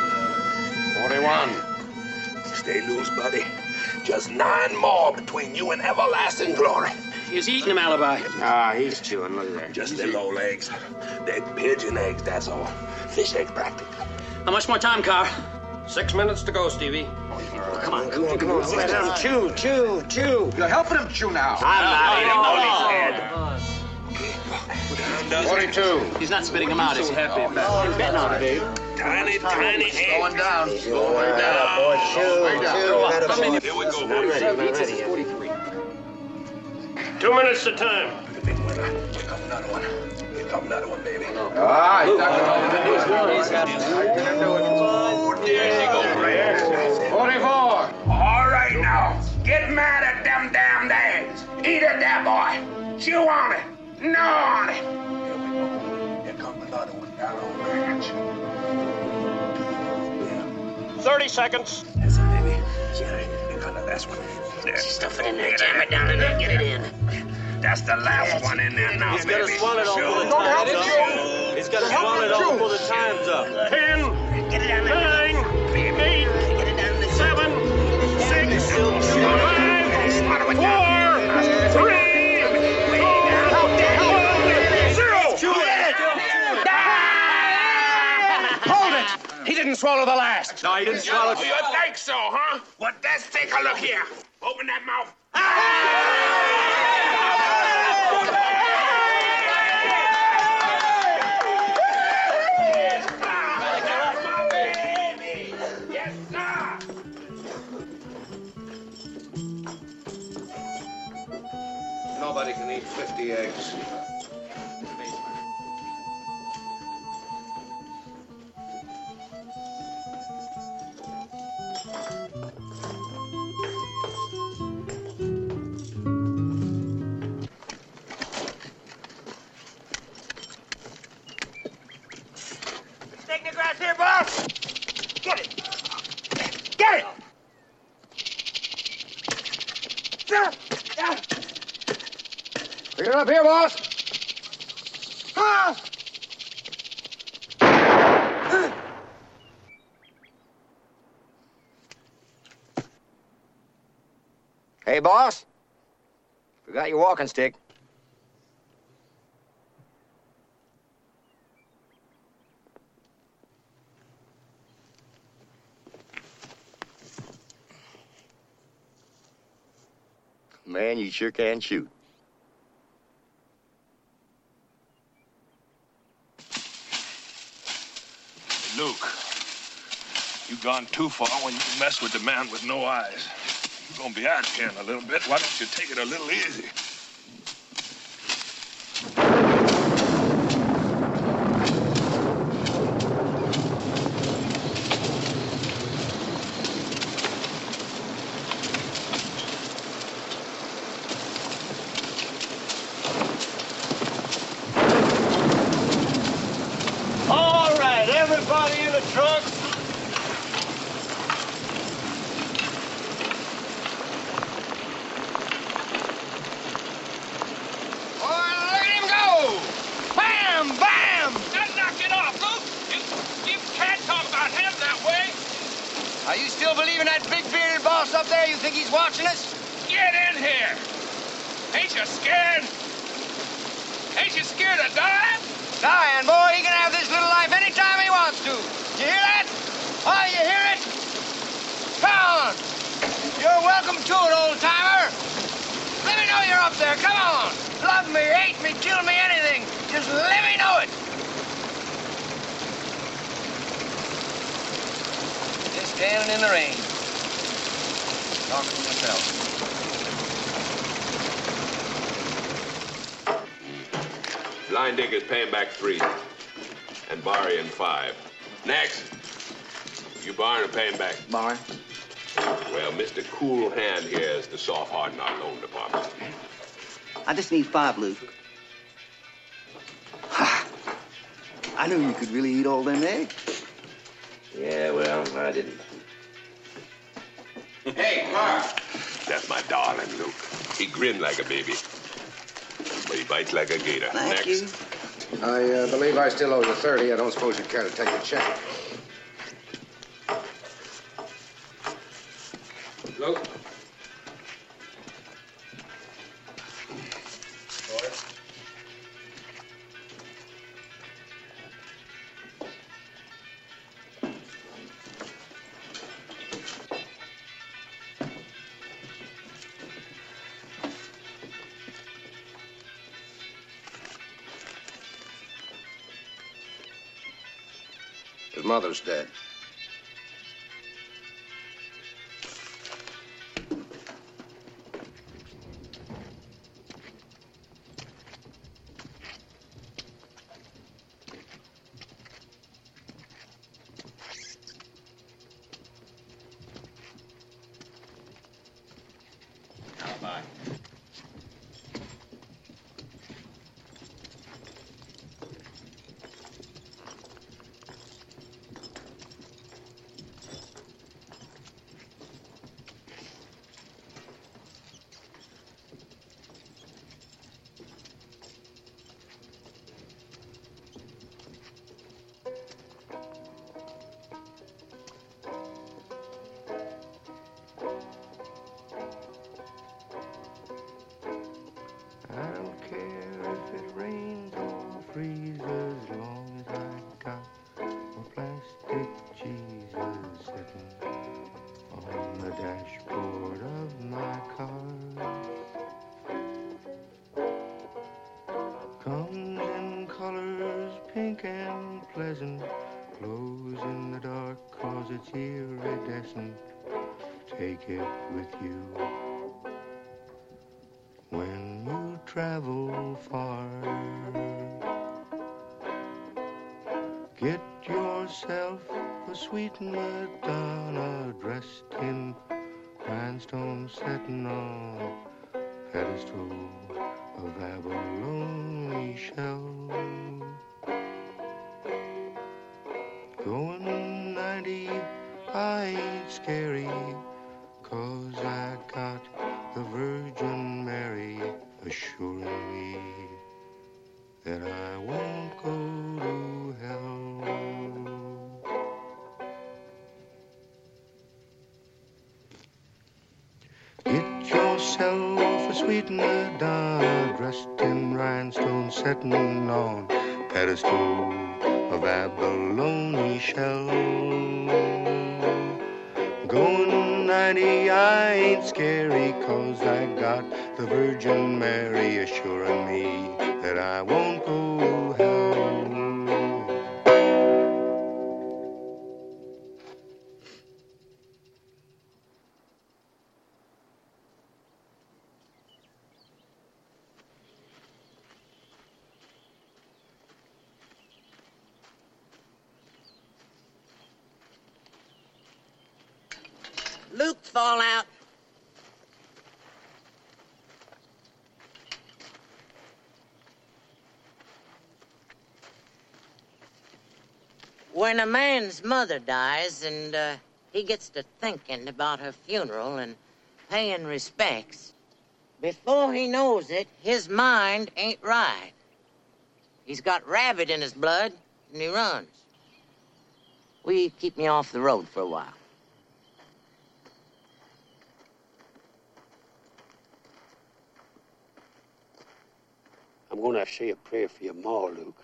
M: 41.
A: Stay loose, buddy. Just 9 more between you and everlasting glory.
C: He's eating him, Alibi.
U: Ah, he's chewing. Look at that.
A: Just little old eggs. They're pigeon eggs, that's all. Fish eggs, practically.
C: How much more time, Carl?
J: 6 minutes to go, Stevie.
C: Come on.
U: Let him chew.
K: You're helping him chew now.
U: I'm not eating
M: 42.
C: He's not spitting him out, is he? Happy about it. He's betting on it, Dave.
A: Tiny eggs.
K: Going down.
U: Going down, boy. Chew.
A: Here we go.
C: 43.
J: 2 minutes to time.
A: Big winner. Here come another one. Here come another one, baby.
M: Ah, he's not
C: He's happy.
A: Oh, there she goes.
M: 44.
F: All right now, get mad at them damned eggs. Eat it there, boy. Chew on it. Gnaw on it.
A: Here we go. Here comes another one down on the ranch.
J: 30 seconds.
A: That's it, baby. Yeah, here comes the last one. There.
C: Stuff it in there. Jam it down in there. Get it in.
A: That's the last one in there now,
N: He's
A: baby.
N: got to swallow it all before the time's up. He's got to swallow it all before the time's up.
J: 10,
C: Get it down there.
J: 9, 8,
C: Get it down there.
J: 7, 6, 5, 4, 3, 2, 1, 0.
U: Hold it! He didn't swallow the last.
K: No,
U: he didn't swallow.
F: You think so, huh? Well, let's take a look here. Open that mouth. Yes, sir.
M: Nobody can eat 50 eggs.
O: Take the grass here, boss. Get it. Get it.
D: Pick it up here, boss. Hey, boss. Forgot your walking stick. Man, you sure can shoot.
F: Luke, you gone too far when you mess with the man with no eyes. You're gonna be out here in a little bit. Why don't you take it a little easy?
O: All right, everybody in the truck.
D: Look at him go! Bam! Bam!
O: Now knock it off, Luke. You can't talk about him that way.
D: Are you still believing that big bearded boss up there? You think he's watching us?
O: Get in here. Ain't you scared? Ain't you scared of dying?
D: Dying, boy, he can have this little life anytime he wants to. You hear that? Oh, you hear it? Come on. You're welcome to it, old-timer. Let me know you're up there. Come on. Love me, hate me, kill me, anything. Just let me know it. Just standing in the rain. Talking to myself.
A: Blind Dick is paying back 3, and borrowing 5. Next. You borrowing or paying back?
B: Borrowing.
A: Well, Mr. Cool Hand here is the soft heart in our loan department.
B: I just need 5, Luke. I knew you could really eat all them eggs.
A: Yeah, well, I didn't.
M: Hey, Mark.
A: That's my darling, Luke. He grinned like a baby, but he bites like a gator.
B: Thank you.
M: I believe I still owe you 30. I don't suppose you care to take a check.
U: Luke?
M: His mother's dead.
U: Bye.
G: dashboard of my car. Comes in colors pink and pleasant, glows in the dark 'cause it's iridescent. Take it with you when you travel far. Get yourself a sweet Madonna dressed in rhinestone satin on pedestal of abalone shell. Going 90, I ain't scary, 'cause I got the Virgin Mary assuring me that I won't go to hell. Get yourself a sweet Madonna dressed in rhinestone satin on pedestal of abalone shell. Going 90, I ain't scary, 'cause I got the Virgin Mary assuring me that I won't go to hell.
B: Luke Fallout. When a man's mother dies and he gets to thinking about her funeral and paying respects, before he knows it, his mind ain't right. He's got rabbit in his blood and he runs. Will you keep me off the road for a while?
V: I'm going to have to say a prayer for your ma, Luke.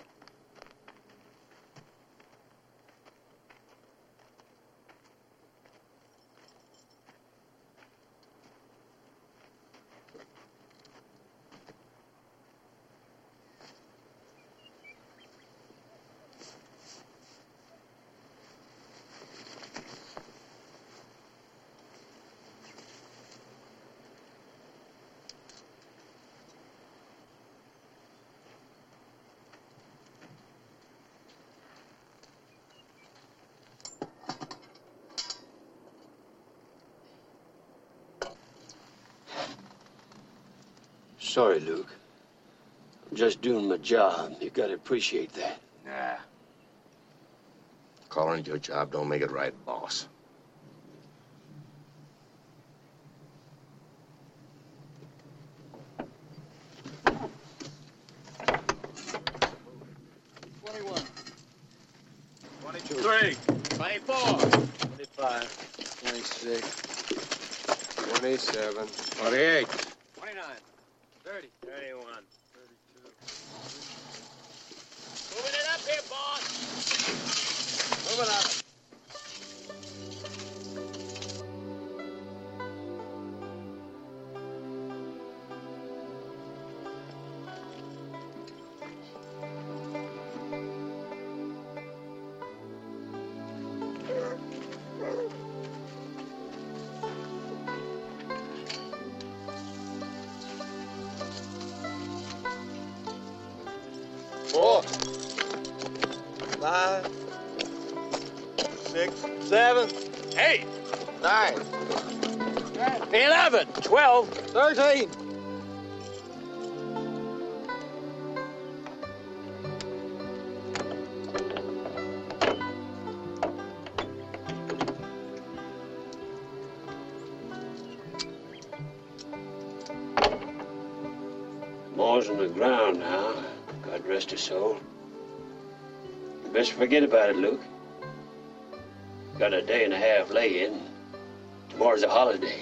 V: Sorry, Luke. I'm just doing my job. You gotta appreciate that.
F: Nah. Calling it your job don't make it right, boss.
U: Three.
N: 24.
U: 25. 26. 27. 28.
N: 29. 30. 31. 32. Moving it up here, boss. Moving up.
U: Four. 5. 6. 7.
N: 8.
U: 9.
N: 11. 12.
U: 13.
V: Ma's on the ground now. God rest her soul. You best forget about it, Luke. Got a day and a half lay-in. Tomorrow's a holiday.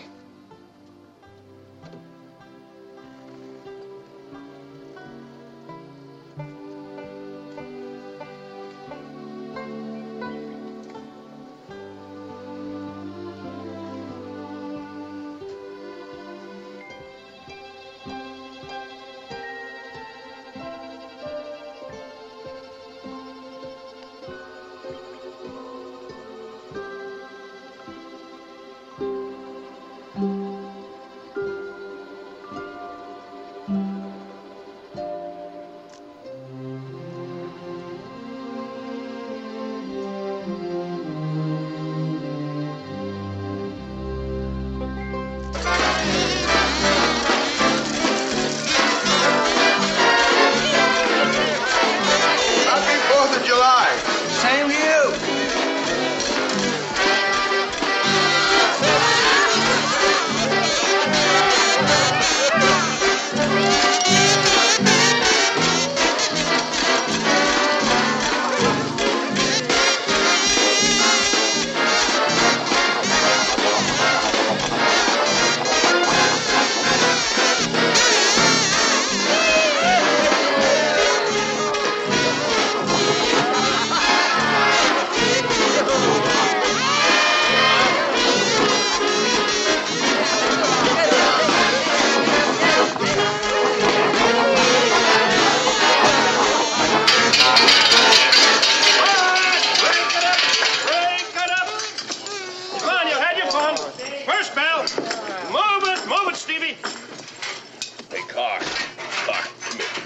J: First bell. Move it, Stevie.
A: Hey, Carr, come here.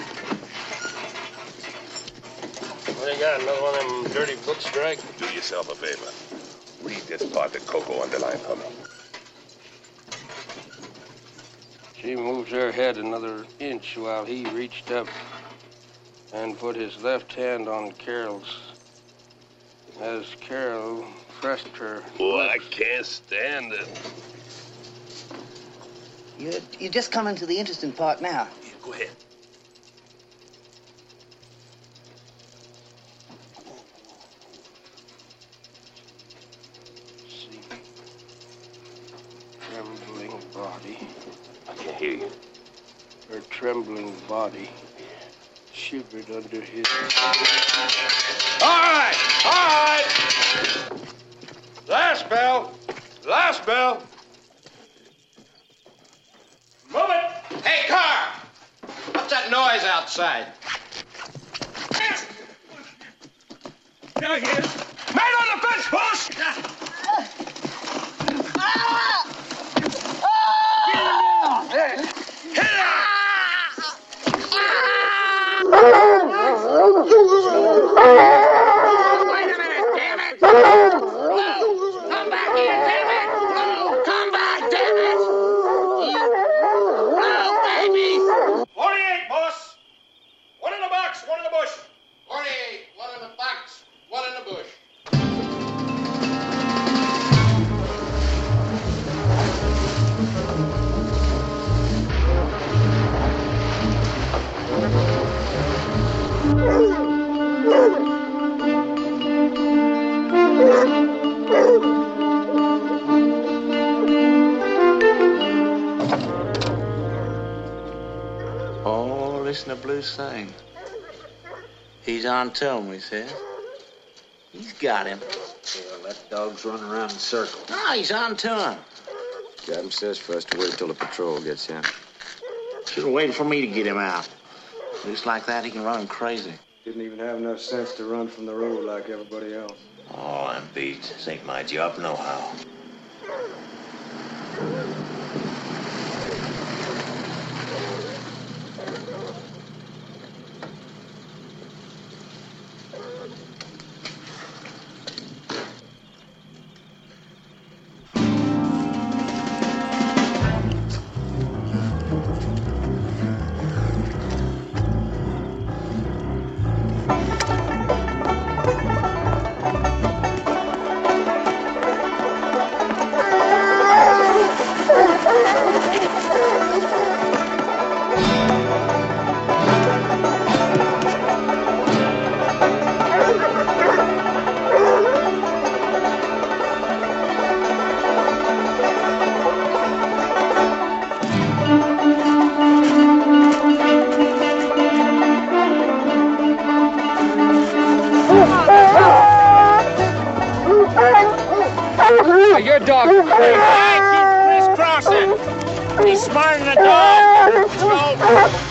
J: What do you got? Another one of them dirty books, Drake?
A: Do yourself a favor. Read this part that Coco underlined for me.
J: She moved her head another inch while he reached up and put his left hand on Carol's. As Carol pressed her.
A: Oh, I can't stand it.
H: You're just coming to the interesting part now.
A: Yeah, go ahead.
J: See, trembling body.
A: I can't hear you.
J: Her trembling body shivered under his. All right. Last bell. Move it. Hey, Carr. What's that noise outside? There he is. Man on the fence post.
L: Oh, listen to Blue sing. He's on to him, he says. He's got him.
U: Yeah, let dogs run around in circles.
L: No, he's on to him.
U: Captain says for us to wait till the patrol gets in.
L: Should have waited for me to get him out. Looks like that, he can run him crazy.
U: Didn't even have enough sense to run from the road like everybody else.
L: Oh, I'm beat. This ain't my job nohow.
C: Your dog. He's crisscrossing. He's smarter than a dog.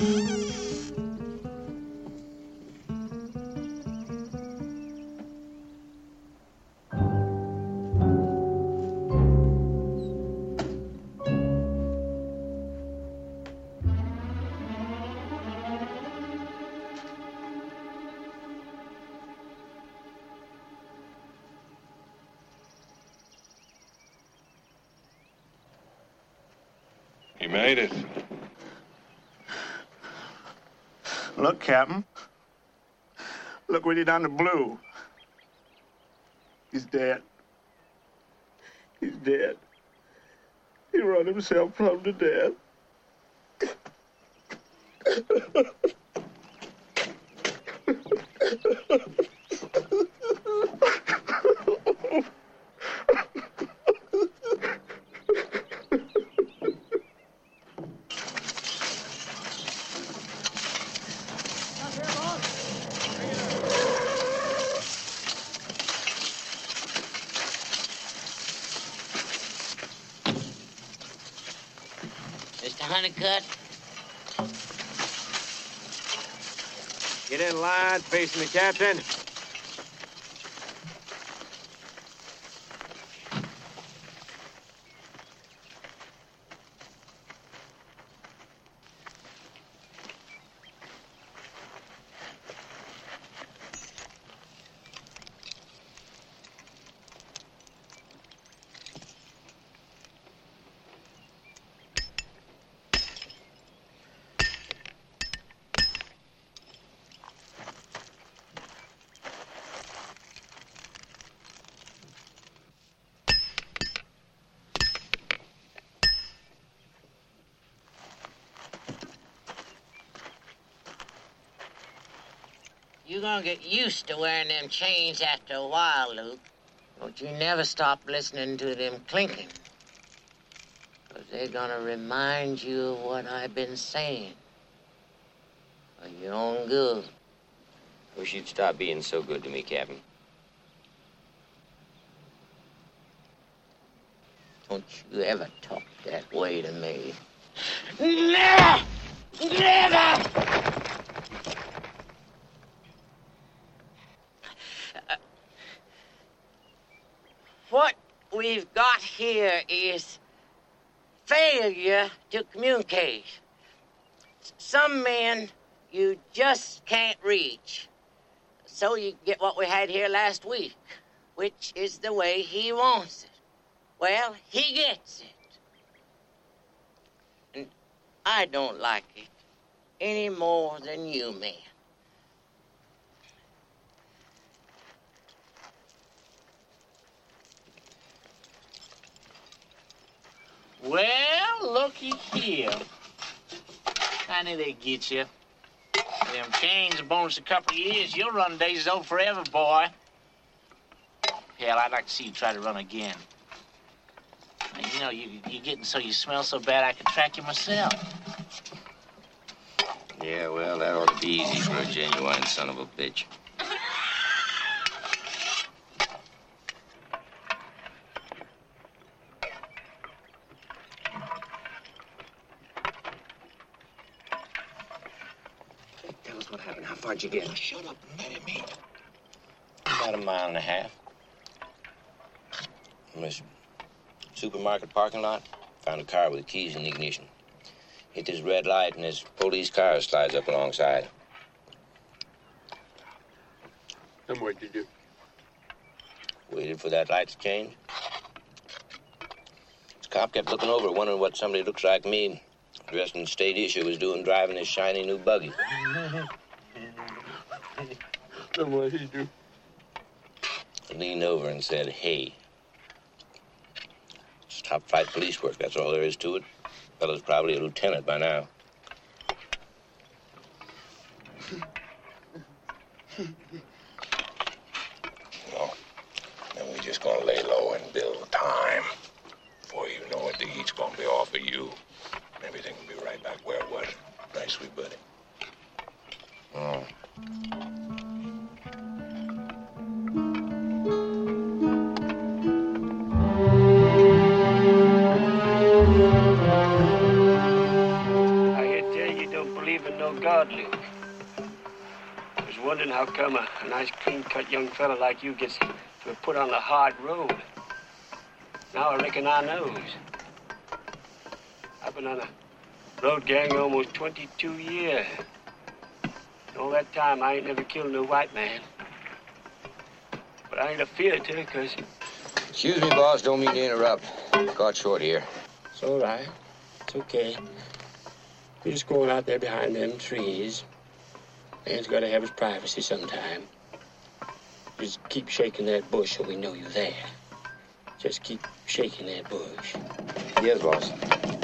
A: He made it.
H: Look, Captain. Look what he done to Blue. He's dead. He's dead. He run himself plumb to death.
B: Mr. Honeycutt?
I: Get in line, facing the captain.
B: You're gonna get used to wearing them chains after a while, Luke. Don't you never stop listening to them clinking. 'Cause they're gonna remind you of what I've been saying. For your own good.
I: Wish you'd stop being so good to me, Captain.
B: Don't you ever talk that way to me. Never! Never! What we've got here is failure to communicate. Some men you just can't reach. So you get what we had here last week, which is the way he wants it. Well, he gets it. And I don't like it any more than you, man.
C: Well, looky here. I knew they'd get you. Them chains a bonus a couple of years, you'll run days old forever, boy. Hell, I'd like to see you try to run again. And, you know, you're getting so you smell so bad I could track you myself.
I: Yeah, well, that ought to be easy for a genuine son of a bitch.
L: Tell us what happened. How far'd you get?
I: Now, shut up and let him eat. About a mile and a half. From this supermarket parking lot, found a car with keys in the ignition. Hit this red light and this police car slides up alongside.
Q: And what'd you do?
I: Waited for that light to change. This cop kept looking over, wondering what somebody looks like me, dressed in state issue, was doing driving this shiny new buggy.
Q: Then what'd he do?
I: I leaned over and said, hey. It's top flight police work, that's all there is to it. Fellow's probably a lieutenant by now.
F: No. Then we just gonna lay low and build time. Before you know it, the heat's gonna be off of you. And everything will be right back where it was. Right, sweet buddy?
I: Oh.
L: I can tell you don't
V: believe in no God, Luke. I was wondering how come a nice, clean-cut young fella like you gets to be put on the hard road. Now I reckon I knows. I've been on a road gang almost 22 years. And all that time, I ain't never killed no white man. But I ain't afeard to, because...
L: Excuse me, boss. Don't mean to interrupt. Caught short here.
V: It's all right. It's okay. We're just going out there behind them trees. Man's got to have his privacy sometime. Just keep shaking that bush so we know you're there. Just keep shaking that bush.
L: Yes, boss.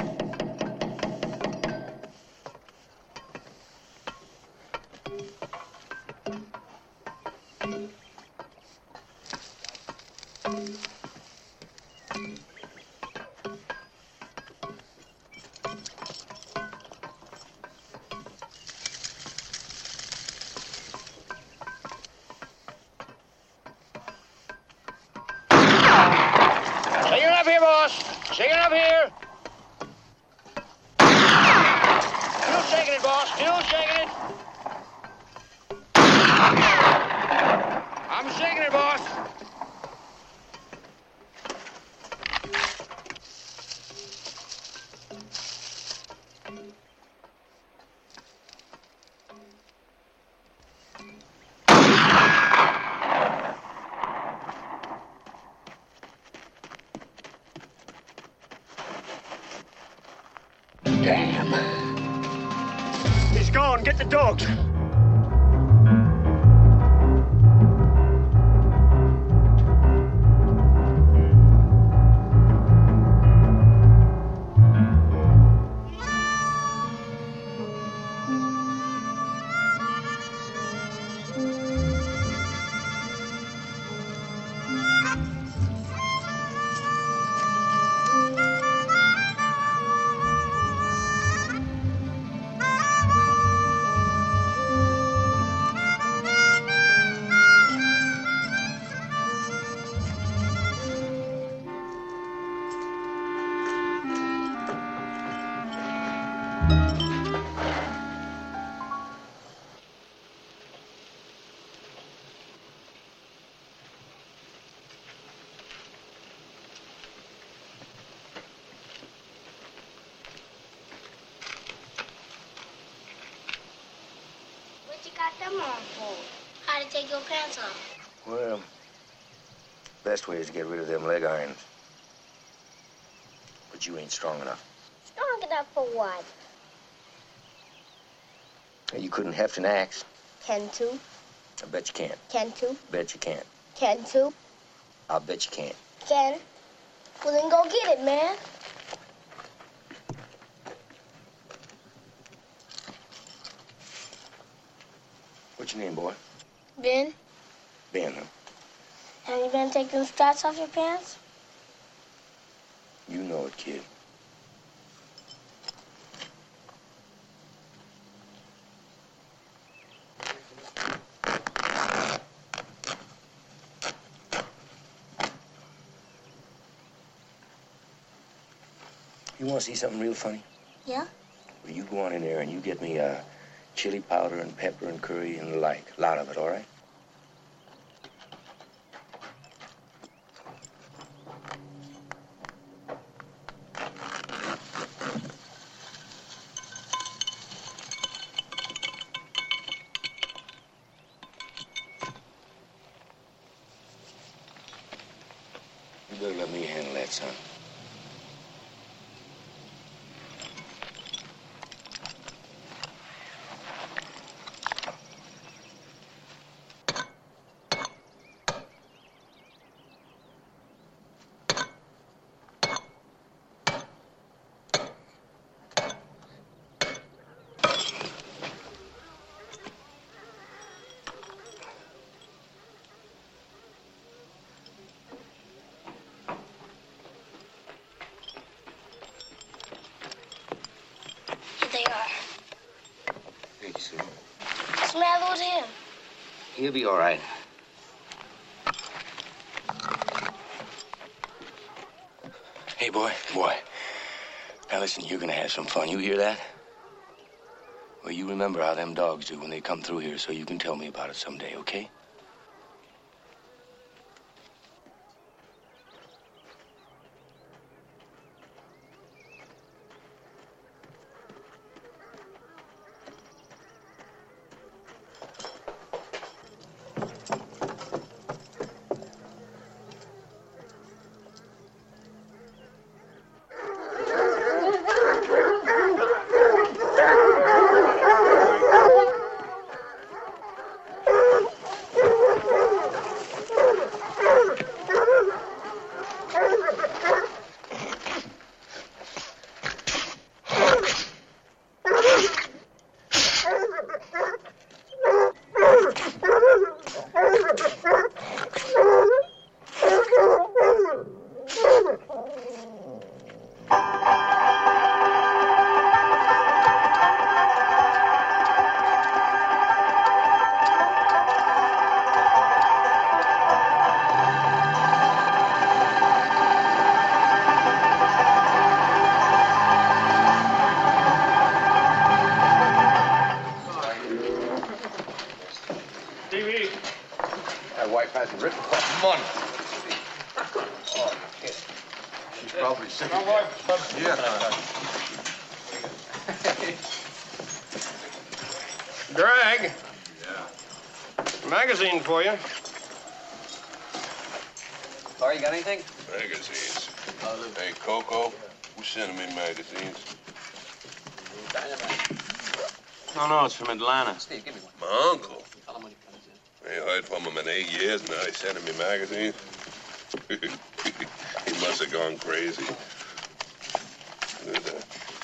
D: Shaking it up here, boss. Shaking it up here. Still shaking it, boss. Still shaking it. I'm shaking it, boss.
V: Damn. He's gone. Get the dogs.
P: What you got them on for? How to take your pants off?
L: Well, best way is to get rid of them leg irons. But you ain't strong enough.
P: Strong enough for what?
L: You couldn't heft an axe.
P: Can to.
L: I bet you can't.
P: Can to.
L: Bet you can't.
P: Can to.
L: I'll bet you can't.
P: Can. Well, then go get it, man.
L: What's your name, boy?
P: Ben,
L: Ben, huh?
P: have you been taking the straps off your pants?
L: You know it, kid. You want to see something real funny?
P: Yeah?
L: Well, you go on in there and you get me chili powder and pepper and curry and the like. A lot of it, all right? You better let me handle that, son.
P: Here they are.
L: Thank you, sir.
P: What's the matter with him?
L: He'll be all right. Hey, boy. Now, listen, you're gonna have some fun. You hear that? Well, you remember how them dogs do when they come through here, so you can tell me about it someday, okay?
J: Drag. Magazine for you.
N: Laura, you got anything?
A: Magazines. Hey, Coco, who's sending me magazines?
N: No, it's from Atlanta.
R: Steve, give me one.
A: My uncle.
R: Tell him when he comes in.
A: I ain't heard from him in 8 years now. He's sending me magazines. He must have gone crazy. Look at that.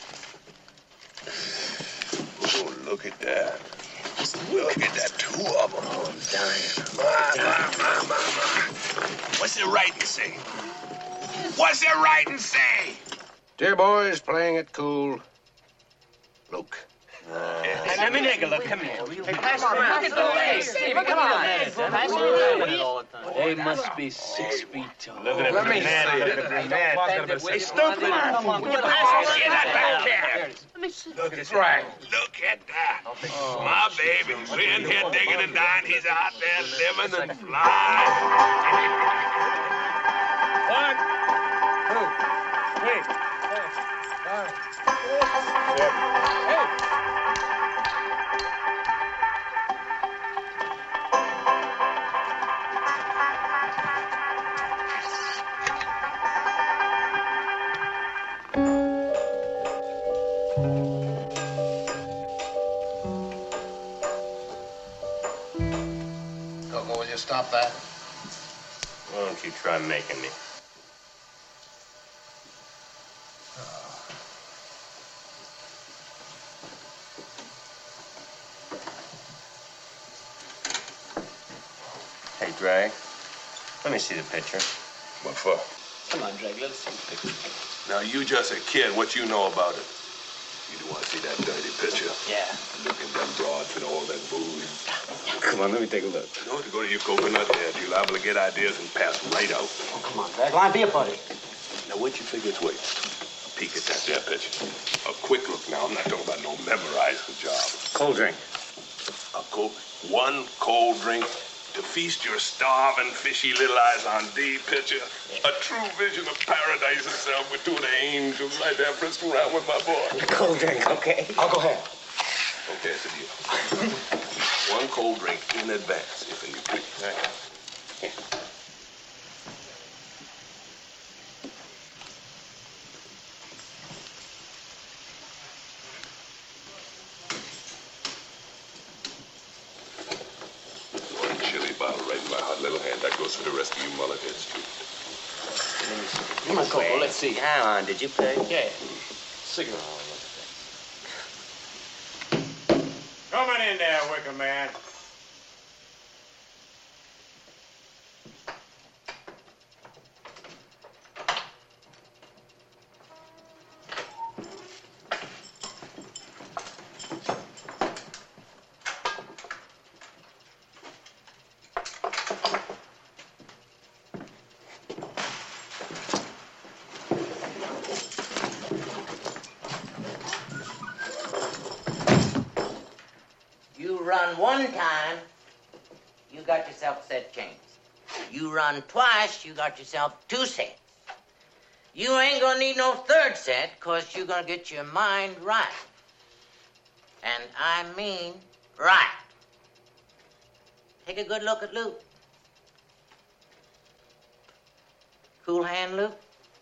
A: Oh, look at that. Look at that, 2 of them. Oh, I'm dying. My. What's the writing say? What's the writing say?
M: Dear boys, playing it cool. Luke.
N: Hey, let me take a look. Come here. Hey, pass it around.
R: Hey, Steve, come on.
N: Pass it around. They must be 6 feet tall. Look at the brunette. Look at the brunette. Hey, stupid. Come on. Get
A: that back there.
N: Let me see.
A: Look at that. Look at that. My baby. We're in here digging and dying. He's out there living and flying.
J: 1, 2, 3, 4, 5, 6, 7, 8.
M: Coco, will you stop that?
J: Why don't you try making me? Hey, Drag. Let me see the picture.
A: What for?
R: Come on, Drag, let us see the picture.
A: Now, you just a kid. What you know about it? You don't want to see that dirty picture?
R: Yeah.
A: Look at them broads with all that booze.
L: Come on, let me take a look.
A: You know, to go to your coconut head, you're liable to get ideas and pass right out.
R: Oh, come on, Drag, line, be a buddy.
A: Now, what you figure it's worth? Peek at that there picture. A quick look now. I'm not talking about no memorizing job.
L: Cold drink.
A: One cold drink to feast your starving, fishy little eyes on D picture. A true vision of paradise itself with 2 of the angels right there frisking around with my boy.
L: Cold drink, okay?
N: I'll go ahead.
A: Okay, it's a deal. 1 cold drink in advance, if you please.
L: Here.
A: One chili bottle right in my hot little hand. That goes for the rest of you mullet heads, too.
R: Come on, Coco, let's see.
L: Hang on, did you pay?
R: Yeah. Cigarette.
J: Coming in there, Wicker Man.
B: run one time, you got yourself a set of chains. You run twice, you got yourself 2 sets. You ain't gonna need no 3rd set, because you're gonna get your mind right. And I mean right. Take a good look at Luke. Cool hand, Luke?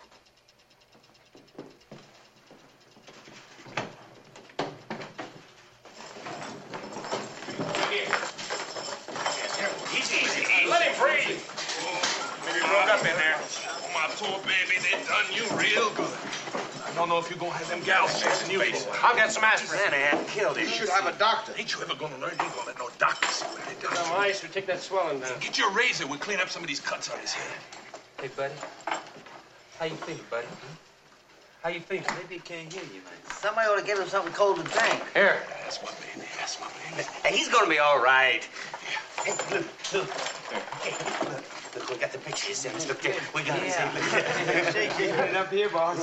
A: Easy. Let him breathe. Maybe broke up in there. Oh, my poor baby, they done you real good. I don't know if you're gonna have them gals chasing you.
U: I'll get some aspirin.
M: Santa had killed him. You should have a doctor.
A: Ain't you ever gonna learn? You ain't gonna let no doctor see what they done.
U: Some ice would take that swelling down.
A: Get your razor. We'll clean up some of these cuts on his head.
E: Hey, buddy. How you feeling, buddy? How you feeling?
N: Maybe he can't hear you, man.
H: Somebody ought to give him something cold to drink.
E: Here.
A: That's my baby. That's my baby.
N: Hey, he's gonna be all right.
H: Hey, Luke. Hey, look, we got the pictures. Look there. We got it.
N: Shake it up here, boss.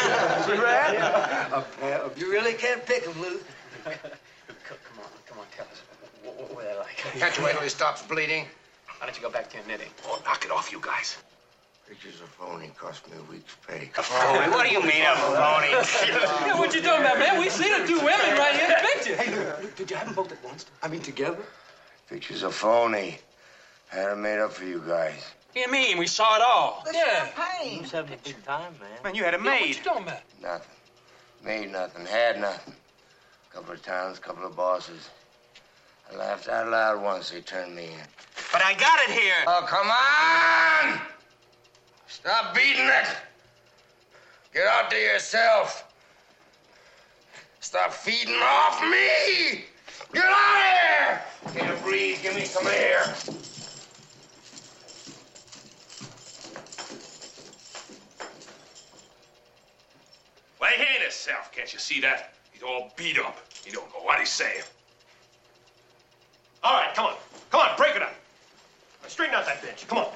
H: You really can't pick him, Luke.
N: Come on, tell us. What they're like.
M: Can't you wait till he stops bleeding?
N: Why don't you go back to your knitting?
A: Oh, knock it off, you guys.
M: Pictures of phony cost me a week's pay.
N: Phony? What do you mean a phony?
E: Yeah, what you talking about, man? We seen the 2 women right here in the picture.
H: Hey, Luke, did you have them both at once? I mean, together?
M: Pictures of phony. Had them made up for you guys.
N: What do you mean? We saw it all.
E: Yeah.
H: Champagne.
N: You was having a big time, man.
U: Man, you had it
E: Yeah, what
U: made.
E: you talking about?
M: Nothing. Made nothing. Had nothing. Couple of towns, couple of bosses. I laughed out loud once they turned me in.
U: But I got it here.
M: Oh, come on! Stop beating it! Get out to yourself! Stop feeding off me! Get out of here! Can't breathe. Give me some air.
A: Why, he ain't himself. Can't you see that? He's all beat up. He don't know what he's saying. All right, come on. Come on, break it up. Now, straighten out that bench. Come on.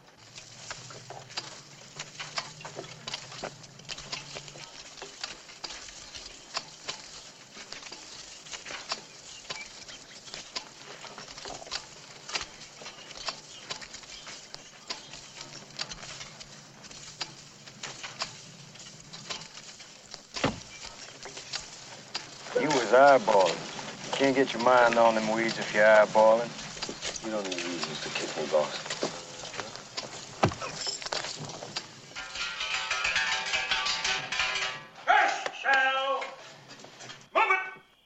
L: You was eyeballing. You can't get your mind on them weeds if you're eyeballing. You don't need reasons to kick me, boss.
A: Shall move it.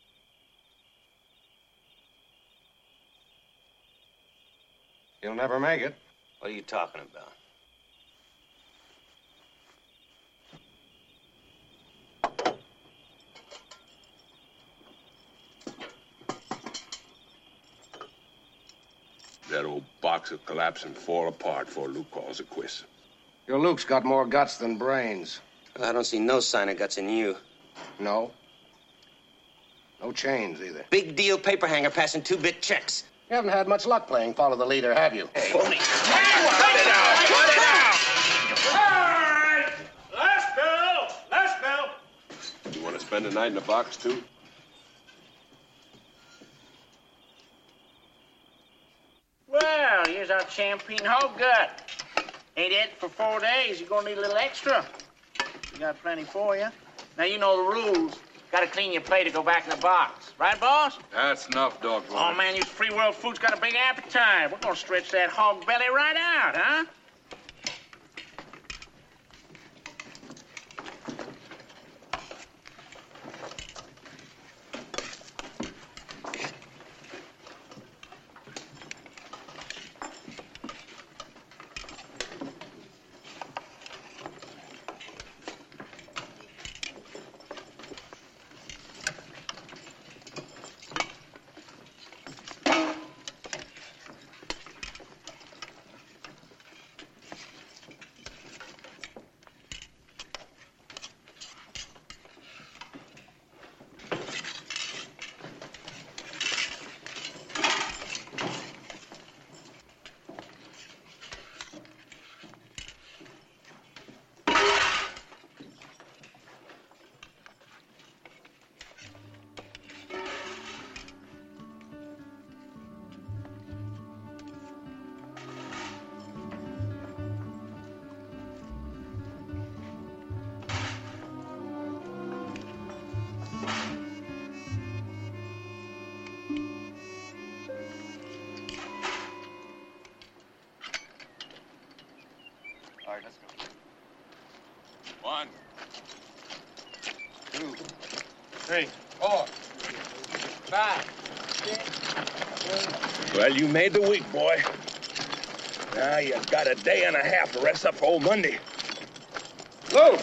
M: You'll never make it.
I: What are you talking about?
F: That old box will collapse and fall apart before Luke calls it quits.
M: Your Luke's got more guts than brains.
I: I don't see no sign of guts in you.
M: No? No chains, either.
I: Big deal paper hanger passing 2-bit checks.
M: You haven't had much luck playing follow the leader, have you?
A: Cut it out! Cut it out! All right! Last bell! Last bell!
F: You want to spend the night in the box, too?
C: Well, here's our champagne hog gut. Ain't it for 4 days? You're gonna need a little extra. We got plenty for you. Now, you know the rules. Gotta clean your plate to go back in the box. Right, boss?
Q: That's enough, dog.
C: Oh, man, you free world food's got a big appetite. We're gonna stretch that hog belly right out, huh?
A: right, let's go. 1, 2, 3, 4, 5, 6.
F: Well, you made the week, boy. Now you got a day and a half to rest up for old Monday. Load!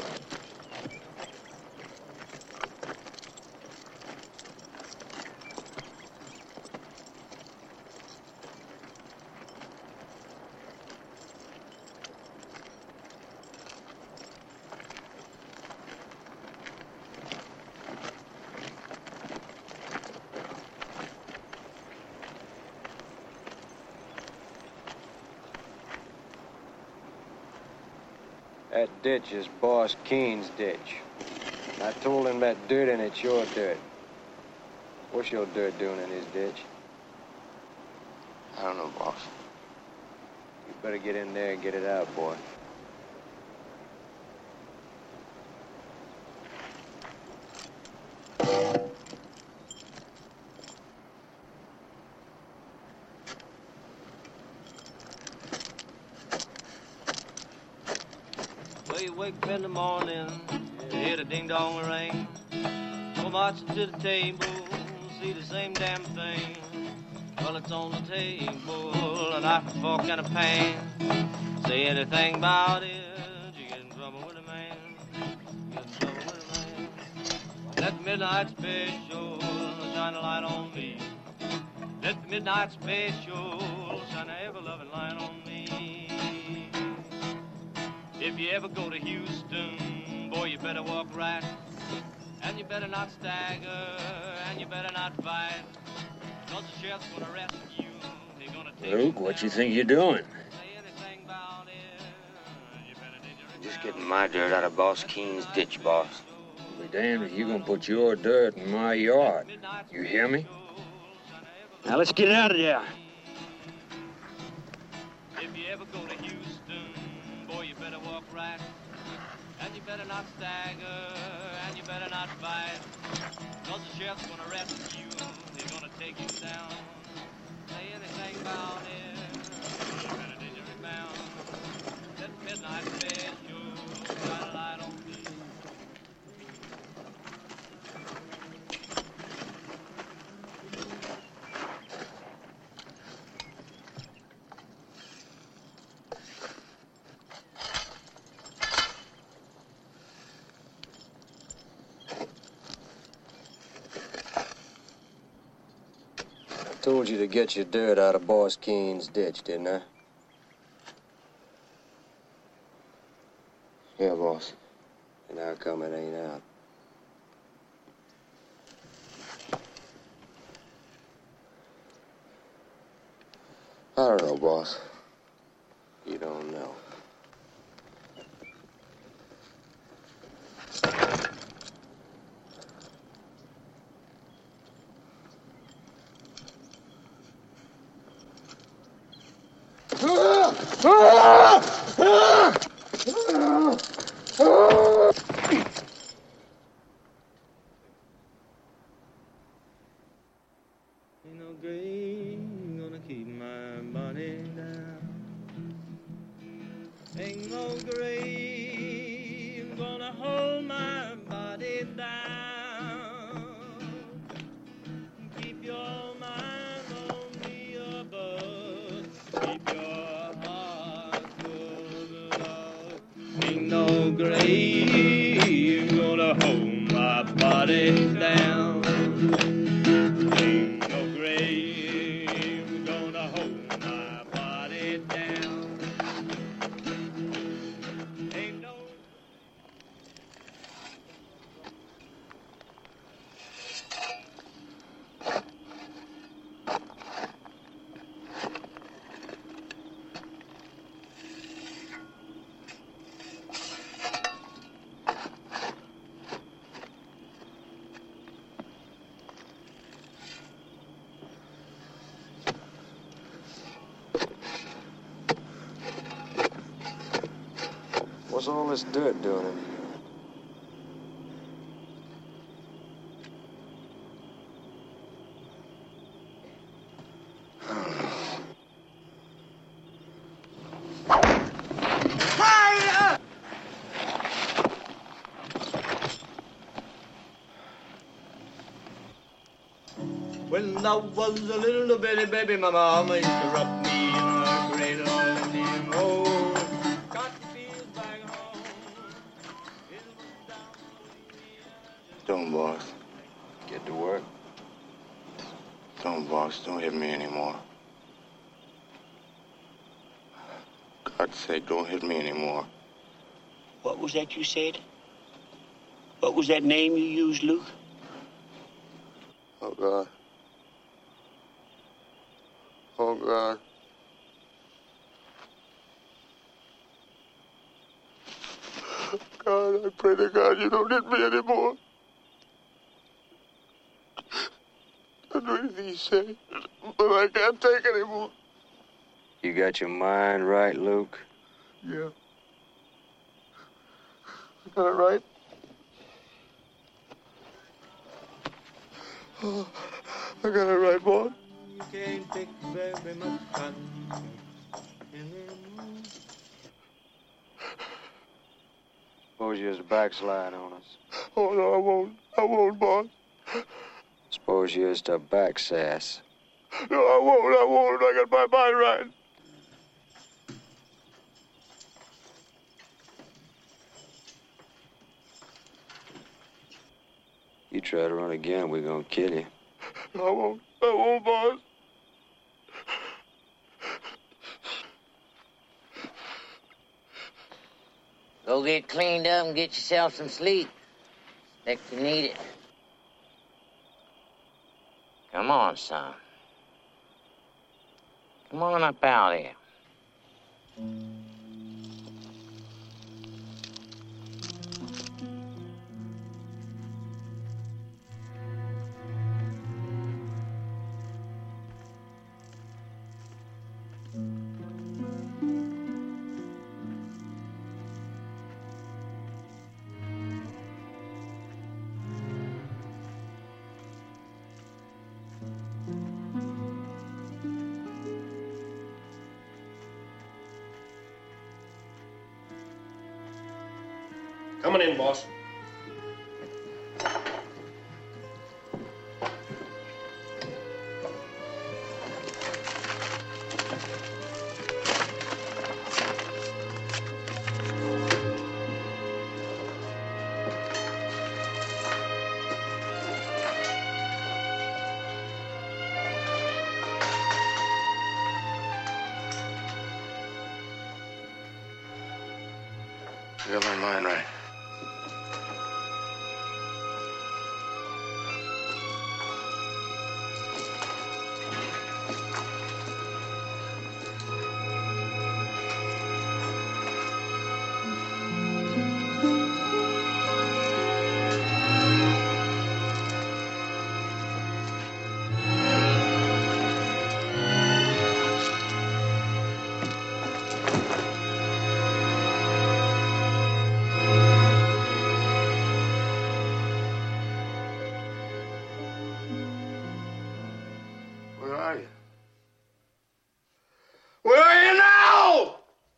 S: That ditch is Boss Keene's ditch. I told him that dirt in it's your dirt. What's your dirt doing in his ditch?
L: I don't know, boss.
S: You better get in there and get it out, boy.
R: Well, you wake up in the morning, you hear the ding-dong ring. Go marching to the table, see the same damn thing. Well, it's on the table, a knife, a fork, and a pan. Say anything about it, you get in trouble with a man. Get in trouble with a man. Let the midnight special shine a light on me. Let the midnight special shine a ever-loving light on me. If you ever go to Houston, boy, you better walk right. And you better not stagger, and you better not fight. Cause the sheriff's gonna arrest you. They're gonna take
V: Luke, what you think you're doing?
L: Just getting my dirt out of Boss Keene's ditch, boss.
V: Be damned if you're gonna put your dirt in my yard. You hear me?
N: Now let's get out of there.
R: If you ever go to Houston, boy, you better walk right. And you better not stagger, and you better not fight. Cause the sheriff's gonna arrest you, they're gonna take you down. Say anything about it, you better dig your rebound. Let the midnight special shine a light on me.
S: I told you to get your dirt out of Boss Keene's ditch, didn't I?
L: Yeah, boss.
S: And how come it ain't out?
L: I don't know, boss.
S: You don't know.
R: Ain't no grave gonna keep my body down. Ain't no grave gonna hold my body down. Keep your mind on me above. Keep your heart full of love. Ain't no grave gonna hold my body down. Ain't no grave gonna hold my body down. Ain't no.
S: What's all this dirt doing in here?
D: Fire!
R: When I was a little bitty baby, my mama used to rock me in her cradle and then oh, cotton fields back home.
G: Don't, boss.
S: Get to work.
G: Don't, boss. Don't hit me anymore. God's sake, don't hit me anymore.
V: What was that you said? What was that name you used, Luke?
G: Oh, God. Oh, God. God, I pray to God you don't hit me anymore. I do anything you say, but I can't take anymore.
S: You got your mind right, Luke?
G: Yeah. I got it right. Oh, I got it right, boy.
R: You can't take very much cotton in the moon.
S: Suppose you just backslide on us.
G: Oh, no, I won't. I won't, boss.
S: Suppose you just a backsass.
G: No, I won't. I got my mind right.
S: You try to run again, we're gonna kill you.
G: No, I won't, boss.
B: Go get cleaned up and get yourself some sleep. Expect you need it. Come on, son. Come on up out here.
J: Coming in, boss.
G: I got my mind right. Where are you? Where are you now?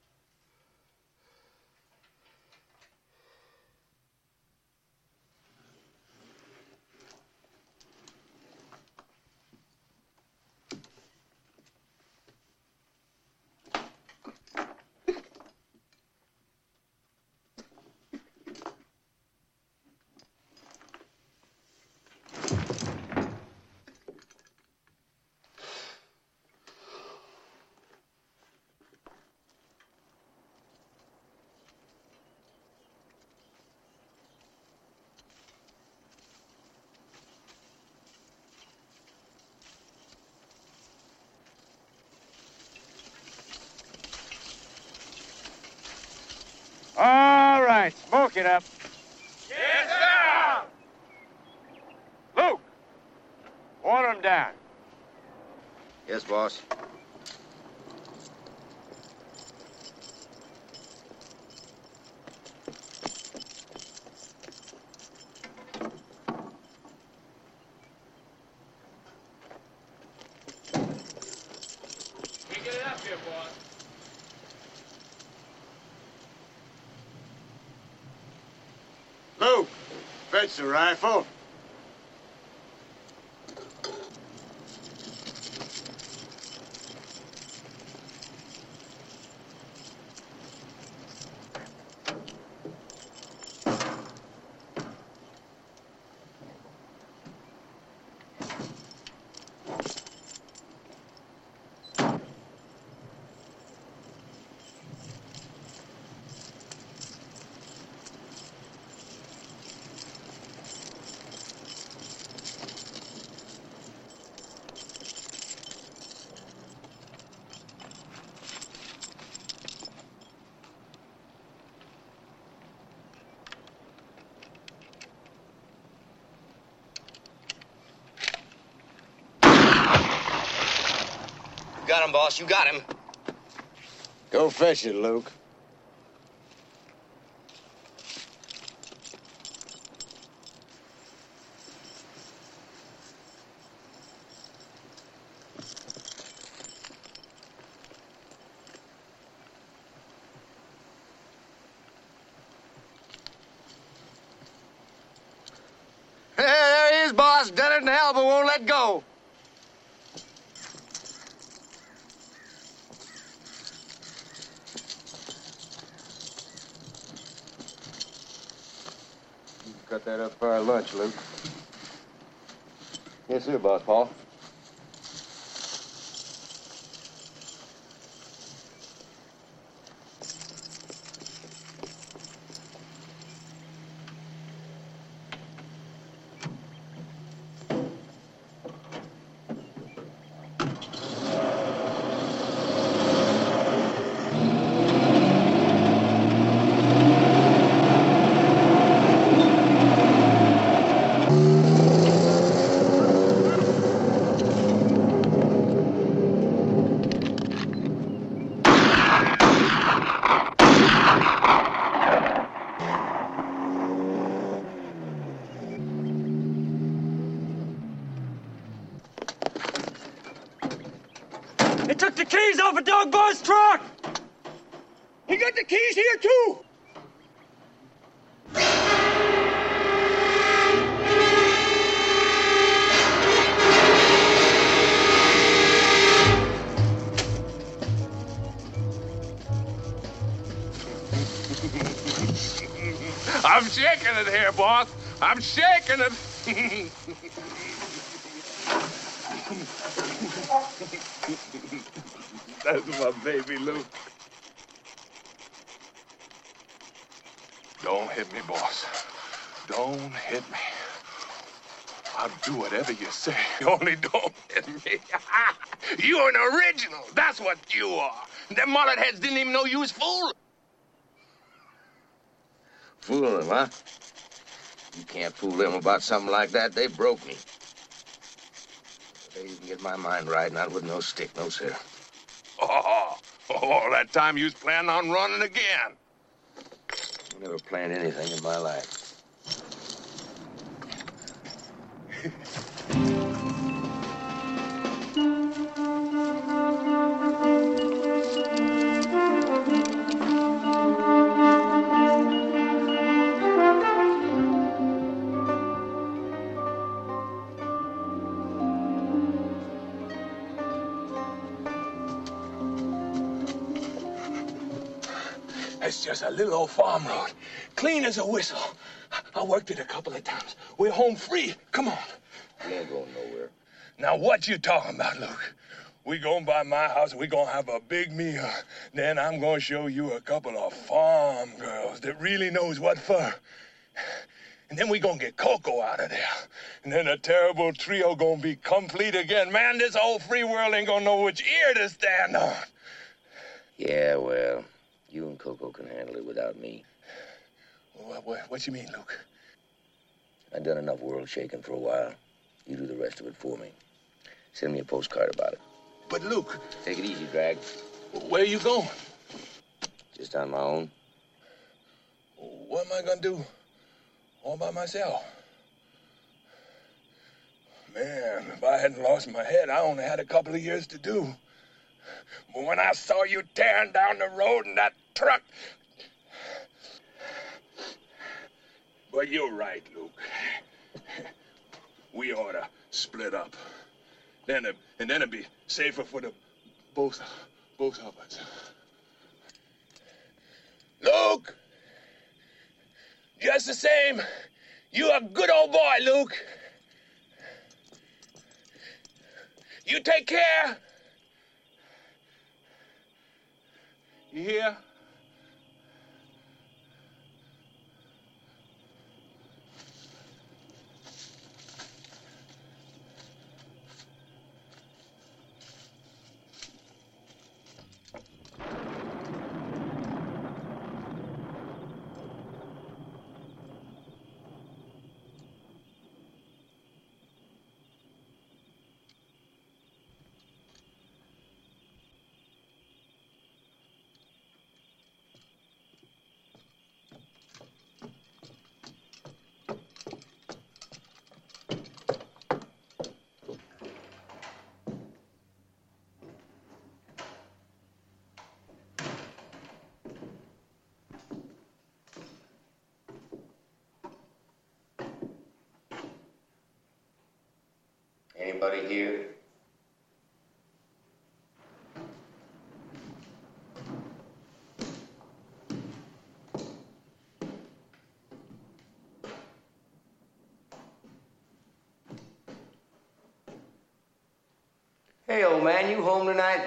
S: All right, smoke it up.
D: Yes, sir!
S: Luke, water him down.
L: Yes, boss.
E: Can't get it up here, boss.
S: Luke, fetch the rifle.
D: got him, boss. You got him.
I: Go fetch it, Luke.
D: There he is, boss. Done it in hell, but won't let go.
S: You can cut that up for our lunch, Luke. Yes, sir, Boss Paul.
O: They took the keys off of Doug Boy's truck! He got the keys here, too!
F: I'm shaking it here, boss. I'm shaking it. That's my baby, Luke. Don't hit me, boss. Don't hit me. I'll do whatever you say. Only don't hit me. You're an original. That's what you are. Them mullet heads didn't even know you was fooling.
M: Fooling them, huh? You can't fool them about something like that. They broke me. If they even get my mind right, not with no stick, no sir.
F: Oh, all that time you was planning on running again.
M: I never planned anything in my life.
F: It's just a little old farm road, clean as a whistle. I worked it a couple of times. We're home free. Come on.
M: We ain't going nowhere.
F: Now, what you talking about, Luke? We going by my house and we gonna have a big meal. Then I'm gonna show you a couple of farm girls that really knows what for. And then we gonna get Coco out of there. And then a terrible trio gonna be complete again. Man, this whole free world ain't gonna know which ear to stand on.
M: Yeah, well, you and Coco can handle it without me.
F: What you mean, Luke?
M: I've done enough world shaking for a while. You do the rest of it for me. Send me a postcard about it.
F: But, Luke...
M: Take it easy, Drag.
F: Where you going?
M: Just on my own.
F: What am I gonna do all by myself? Man, if I hadn't lost my head, I only had a couple of years to do. But when I saw you tearing down the road in that truck... But you're right, Luke. We ought to split up. And then it'd be safer for the both of us. Luke! Just the same, you a good old boy, Luke. You take care. You hear?
I: anybody here? Hey, old man, you home tonight?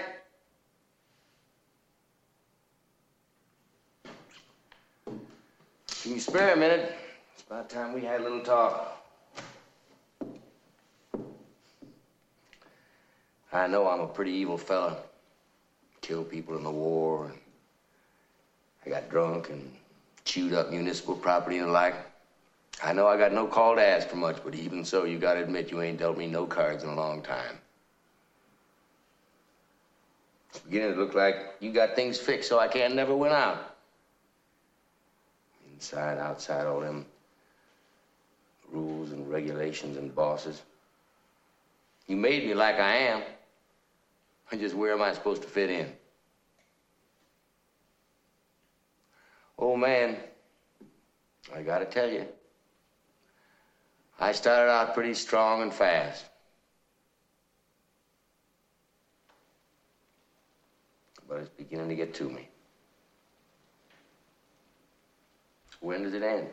I: Can you spare a minute? It's about time we had a little talk. I know I'm a pretty evil fella. Killed people in the war, and I got drunk and chewed up municipal property and the like. I know I got no call to ask for much, but even so, you gotta admit you ain't dealt me no cards in a long time. It's beginning to look like you got things fixed so I can't never win out. Inside, outside, all them rules and regulations and bosses. You made me like I am. And just where am I supposed to fit in? Old man, I gotta tell you, I started out pretty strong and fast. But it's beginning to get to me. When does it end?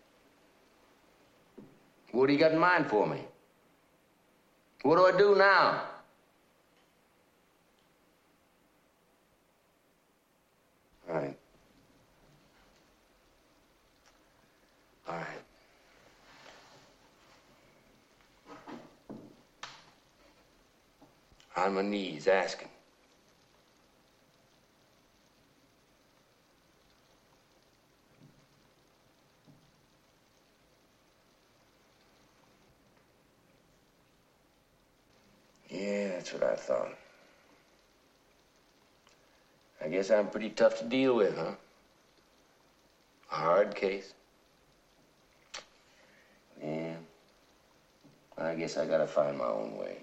I: What do you got in mind for me? What do I do now? All right. All right. On my knees asking. Yeah, that's what I thought. I guess I'm pretty tough to deal with, huh? A hard case. Yeah. I guess I gotta find my own way.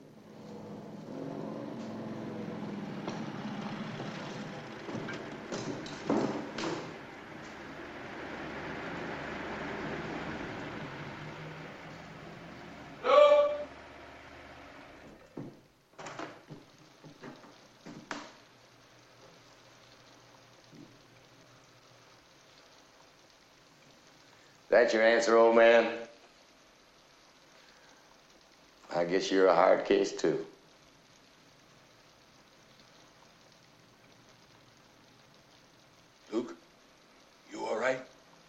I: That your answer, old man? I guess you're a hard case, too.
F: Luke, you all right?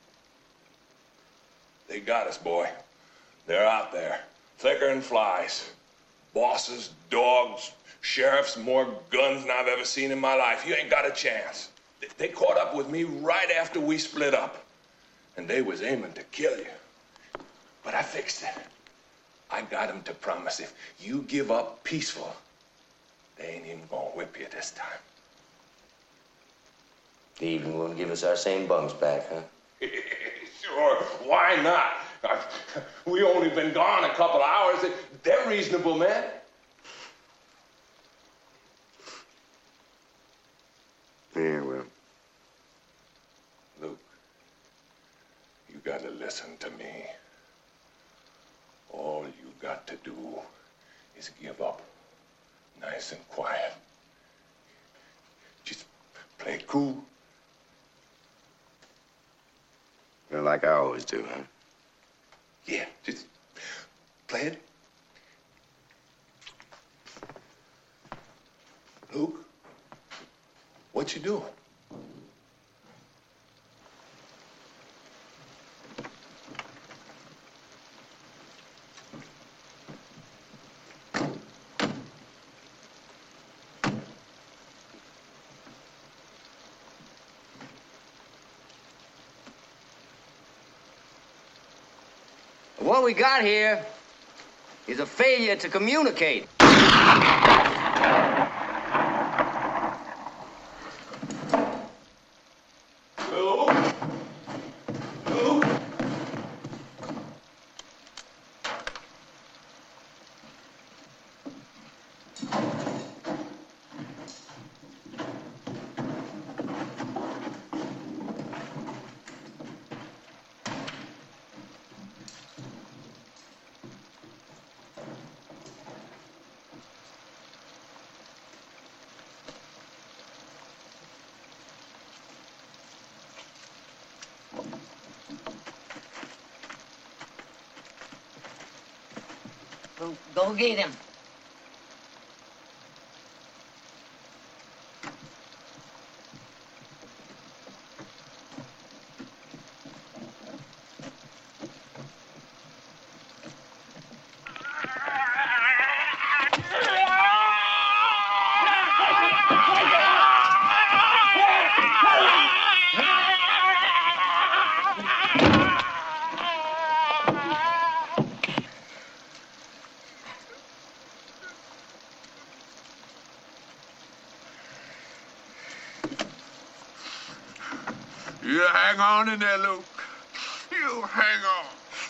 F: They got us, boy. They're out there, thicker than flies. Bosses, dogs, sheriffs, more guns than I've ever seen in my life. You ain't got a chance. They caught up with me right after we split up. And they was aiming to kill you. But I fixed it. I got them to promise if you give up peaceful, they ain't even gonna whip you this time.
I: They even won't give us our same bums back, huh?
F: Sure, why not? We only been gone a couple hours. They're reasonable, man.
I: Yeah, well.
F: Luke, you gotta listen to me. All you got to do is give up nice and quiet. Just play cool.
I: Well, like I always do, huh?
F: Yeah, just play it. Luke, what you doing?
I: What we got here is a failure to communicate.
B: Go get him.
F: You hang on in there, Luke. You hang on.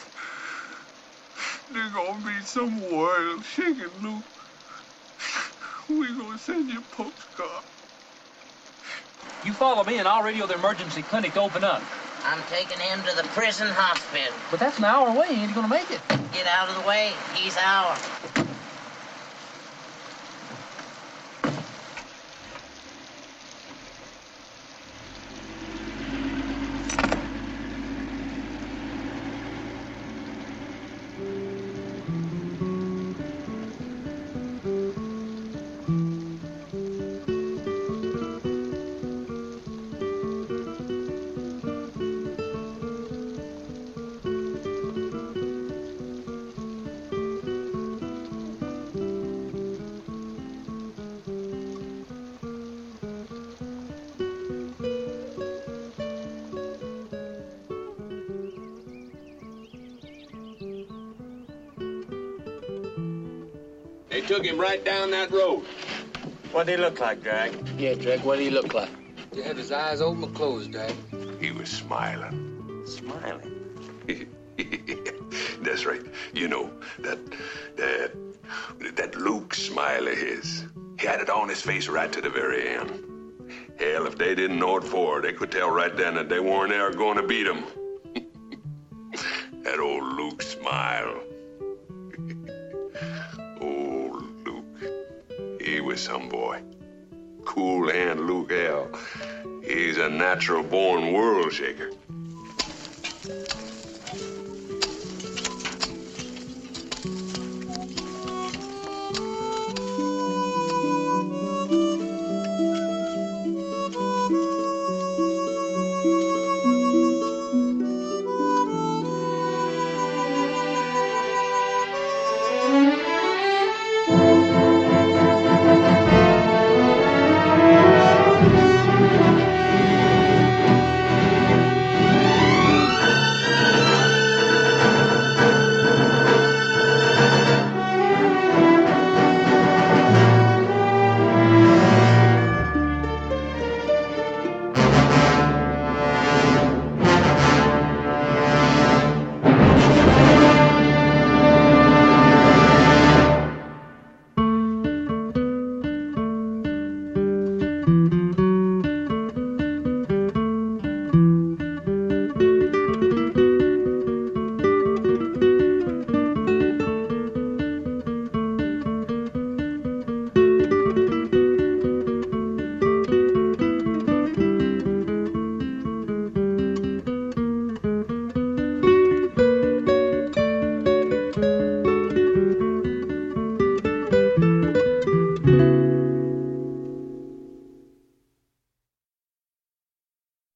F: There's gonna be some world shaking, Luke. We gonna send you a postcard.
K: You follow me and I'll radio the emergency clinic to open up.
B: I'm taking him to the prison hospital.
K: But that's an hour away. He ain't gonna make it.
B: Get out of the way. He's ours.
A: They took him right down that road.
U: What'd he look like, Drag?
E: Yeah, Drag, what did he look like? Did he have his eyes open or closed, Drag?
F: He was smiling.
L: Smiling?
F: That's right. You know, that Luke smile of his. He had it on his face right to the very end. Hell, if they didn't know it for, they could tell right then that they weren't ever going to beat him. That old Luke smile. Old Luke. He was some boy. Cool hand Luke L. He's a natural-born world shaker.